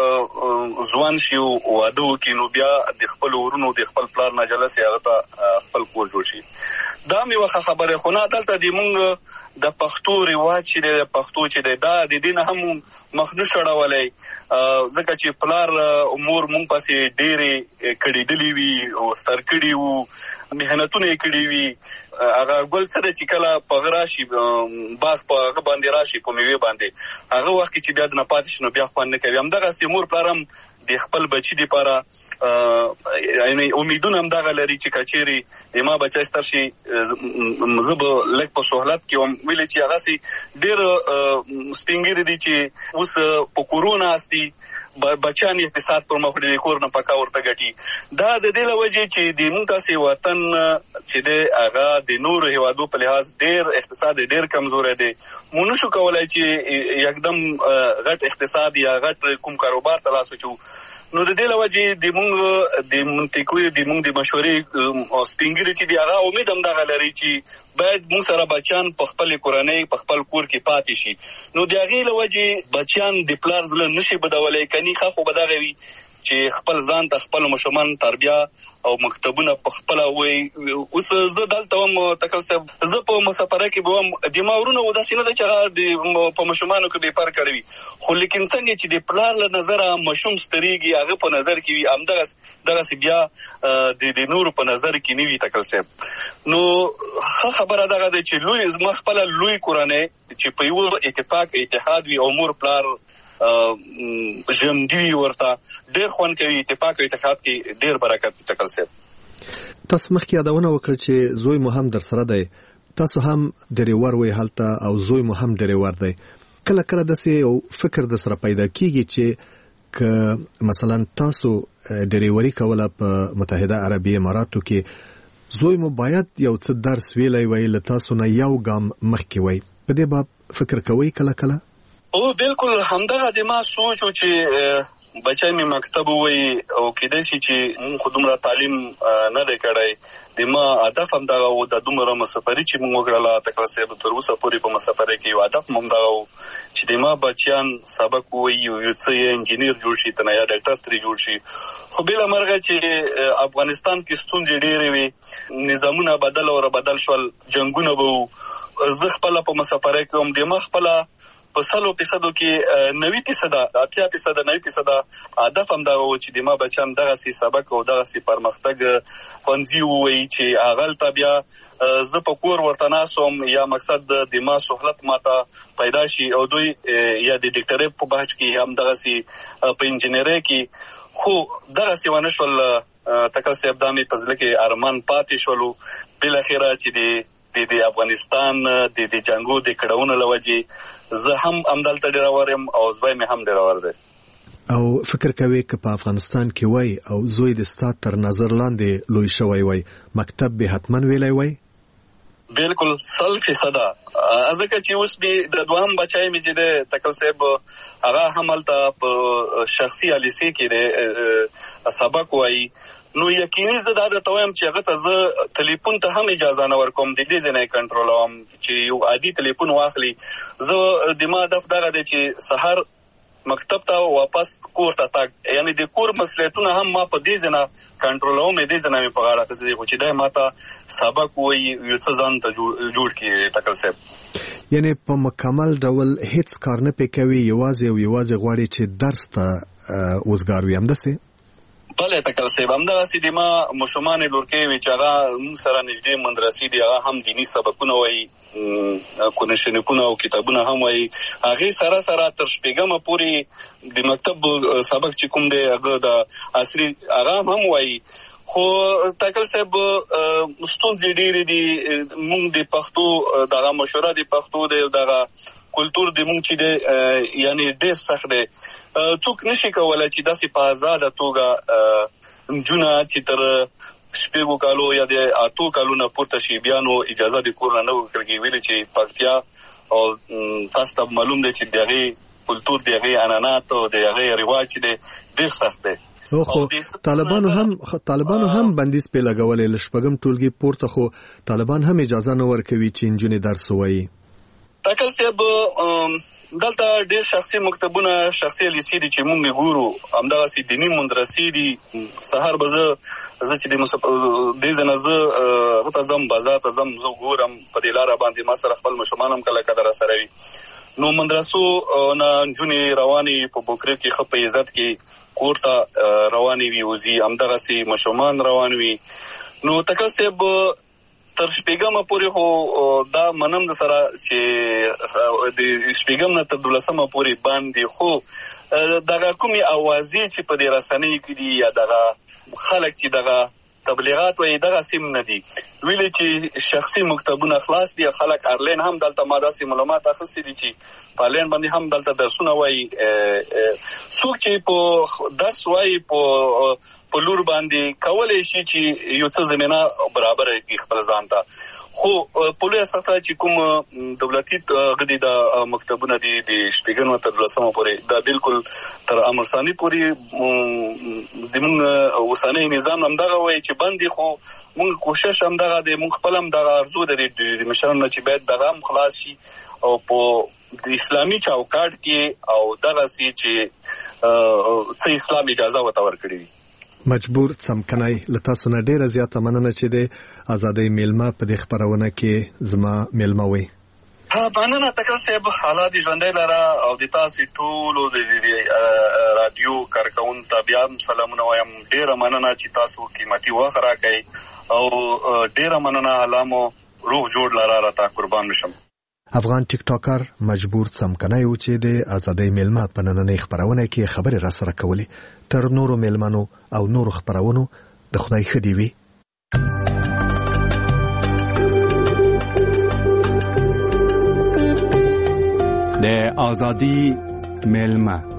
کله ځوان شي واده وکړي نو بیا د خپل ورونو د خپل پلار نه جلسې هغه ته خپل کور جوړ شي. دا مې وخه خبره خو نه دلته د مونږ د پښتو رواج چې د پښتو چې دا د دین هم مخ نه شړولای، ځکه چې پلار امور مونږ پسې ډېرې کړېدلې وي او ستر کړي وو، مهنتونه یې کړي وي. هغه ګل سره چې کله په غراشي باغ په هغه باندې راشي په میوه باندې هغه وخت چې بیا د نه پاتې شنو بیا خوان نه کوي. همدغه سیمور پلارم د خپل بچی لپاره یعنی امیدونه هم دغه لري چې کچېری د ما بچی ستر شي زب لک په سہولت کې هم ویل چې هغه سي ډېر سپینګری دي چې اوس په کورونا استي بچان اقتصاد پر مخ د کور نه پکا ورته غټي. دا د دې لوجه چې د مونږ تاسو وطن چې د هغه د نور هیوادو په لحاظ ډېر اقتصاد ډېر کمزور دی. مونږ شو کولای چې یکدم غټ اقتصاد یا غټ کوم کاروبار تلاش وچو. نو د دې لوجه د مونږ د منطقوي د مونږ د مشورې او سپینګری چې دی هغه امید هم دغه لري چې باید مونږ سره بچیان په خپل کورنۍ په خپل کور کې پاتې شي. نو د هغې لوجه بچیان د پلار زړه نشي بدولی، کني خو به دغه وي چې خپل ځان ته خپل ماشومان تربیه او مکتبونه په خپل وي. اوس زه دلته هم تکل صاحب زه په مسافره کې به هم د ماورونه و داسې نه ده چې هغه په ماشومانو کې بې فرق کړی وي، خو لیکن څنګه چې د پلار له نظره ماشوم سترېږي هغه په نظر کې وي همدغسې بیا د نورو په نظر کې نه وي تکل صاحب. نو ښه خبره دغه ده چې لوی زما خپله لوی کورنۍ چې په یو اتفاق اتحاد وي او مور پلار ژوندي ورته ډېر خوند کوي، اتفاق او اتحاد کې ډېر برکت تکل صاحب. تاسو مخکې یادونه وکړه چې زوی مو هم در سره دی، تاسو هم ډریور وئ هلته او زوی مو هم ډریور دی. کله کله داسې یو فکر در سره پیدا کیږي چې که مثلا تاسو ډریوري کوله په متحده عربي اماراتو کې زوی مو باید یو څه درس ویلی وای له تاسو نه یو ګام مخکې وای، په دې باب فکر کوئ کله کله؟ او بالکل همدغه د ما سوچ و چې بچای می مکتب وای او کېدای شي چې مونږ خو دومره تعلیم نه دی کړی، د ما هدف همدغه و د دومره مسافري چې مونږ وکړله تکل صاحب تر اوسه پورې په مسافرۍ کې یو هدف مو همدغه و چې د ما بچیان سبق ووایي یو څه انجینیر جوړ شي ته نه یا ډاکټر ترې جوړ شي. خو بله مرغه چې افغانستان کې ستونزې ډېرې وي، نظامونه بدل او بدل شول، جنګونه به و، زه خپله په مسافرۍ کې هم د ما خپله په 100% کې 90% 80% 90% هدف هم دغه و چې د ما بچیان دغسې سبق او دغسې پرمختګ ښوونځي ووایي چې هغلته بیا زه په کور ورته ناست وم یا مقصد د ما سهولت ماته پیدا شي او دوی یا د ډاکټرۍ په بحث کې هم دغسې په انجینرۍ کې، خو دغسې ونه شول تکل صاحب. دا مې په زړه کې ارمان پاتې شولو، بالاخره چې د افغانستان د جنګو د کړهونو له وجې زه هم همدلته ډېرور یم او زوی مې هم ډېرور دی. او فکر کوي که په افغانستان کې وای او زوی د ستا تر نظر لاندې لوی شوی وای مکتب به حتما ویلی وای؟ بالکل 100%. ځکه چې اوس مې د دوهم بچی مې چې دی تکل صاحب هغه هم هلته په شخصي الیسې کې دی سبق وایي، نو یقیني زه دا درته وایم چې هغه ته زه تلیفون ته هم اجازه نه ورکوم، د دې ځای نه یې کنټرولوم چې یو عادي تلیفون واخلي. زه د ما هدف دغه دی چې سهار مکتب ته واپس کور ته تګ، یعنی د کور مسؤلیتونه هم ما په دې ځای نه کنټرولوم، دې ځای نه مې په غاړه اخیستی خو چې دی ما ته سبق ووایي یو څه ځان ته جوړ کړي تکل صاحب. یعنی په مکمل ډول هیڅ کار نه پې کوي، یوازې غواړي چې درس ته وزګار وي، همداسې؟ بله تکل صاحب همدغسې د ما ماشومانې لورکۍ وي چې هغه موږ سره نږدې مدرسې دي، هغه هم دیني سبقونه وایي، کنشنکونه او کتابونه هم وایي، هغې سره سره تر شپږمه پورې د مکتب سبق چې کوم دی هغه د عصري هغه هم وایي. خو تکل صاحب ستونزې ډېرې دي، موږ د پښتو دغه مشوره د پښتو دی دغه کلتور د مونږ چې دی یعنی ډېر سخت دی، څوک نشي کولی چې داسې په آزاده توګه نجونه چې تر 6 کالو یا د 8 کالو نه پورته شي بیا نو اجازه د کور نه نه ورکړل کېږي، ویلې چې پکتیا او تاسو ته معلوم دی چې د هغې کلتور د هغې عنعنات او د هغې رواج چې دی ډېر سخت دی. خو طالبانو هم بندیز پې لګولی له 6 ټولګي پورته، خو طالبان هم اجازه نه ورکوي چې نجونې درس ووایي. تکل صاحب دلته ډېر شخصي مکتبونه شخصي لیسې دي چې مونږ ګورو، همدغسې دیني مدرسې دي. سهار به زه چې دې ځای نه زه هغه ته ځم، بازار ته ځم، زه ګورم په دې لاره باندې ما سره خپل ماشومان هم کله کله راسره وي. نو مدرسو نه نجونې روانې په بوکرې کې ښه په عزت کې کور ته روانې وي، وځي همدغسې ماشومان روان وي. نو تکل صاحب تر 6 پورې خو دا منم د سره چې د 6 نه تر 12 پورې باندې، خو دغه کومې اوازې چې په دې رسنۍ کې دي یا دغه خلک چې دغه تبلیغات وایي دغه سیم نه دي، ویلې چې شخصي مکتبونه خلاص دي، خلک آنلاین هم دلته ما داسې معلومات اخیستي دي چې په آنلاین باندې هم دلته درسونه وایي. څوک چې په درس وایي په په لور باندې کولای شي چې یو څه زمينه برابر کړي خپل ځان ته. خو په لوی سطح چې کوم دولتي غدي د مکتبونه دي د شپږم تر لسمه پورې دا بالکل تر امر ثاني پورې د موږ اوسنۍ نظام همدغه وایي چې باندې خو موږ کوشش همدغه د موږ خپل همدغه ارزو د مشرانو چې باید دغه خلاص شي او په د اسلامي چوکاټ کې او دغه سي چې څه اسلام اجازه وته ورکړي. مجبور څمکنای لته سونه ډیره زیاته مننه چې د ازادۍ میلمه په دې خبرونه کې زما میلمه وي. مننه تکل صاحب حالات ژوندۍ لره او د تاسو ټول د رادیو کارکون ته بیا سلامونه وایم. ډیره مننه چې تاسو قیمتي وخت راکړئ او ډیره مننه علامو روح جوړ لاره راته قربان شم. افغان ټیک ټاکر مجبور څمکنای و چې د ازادۍ میلمه په نننۍ خبرونه کې خبرې را سره کولې. تر نورو میلمنو او نورو خبرونو د خدای خدي وي. د ازادۍ میلمه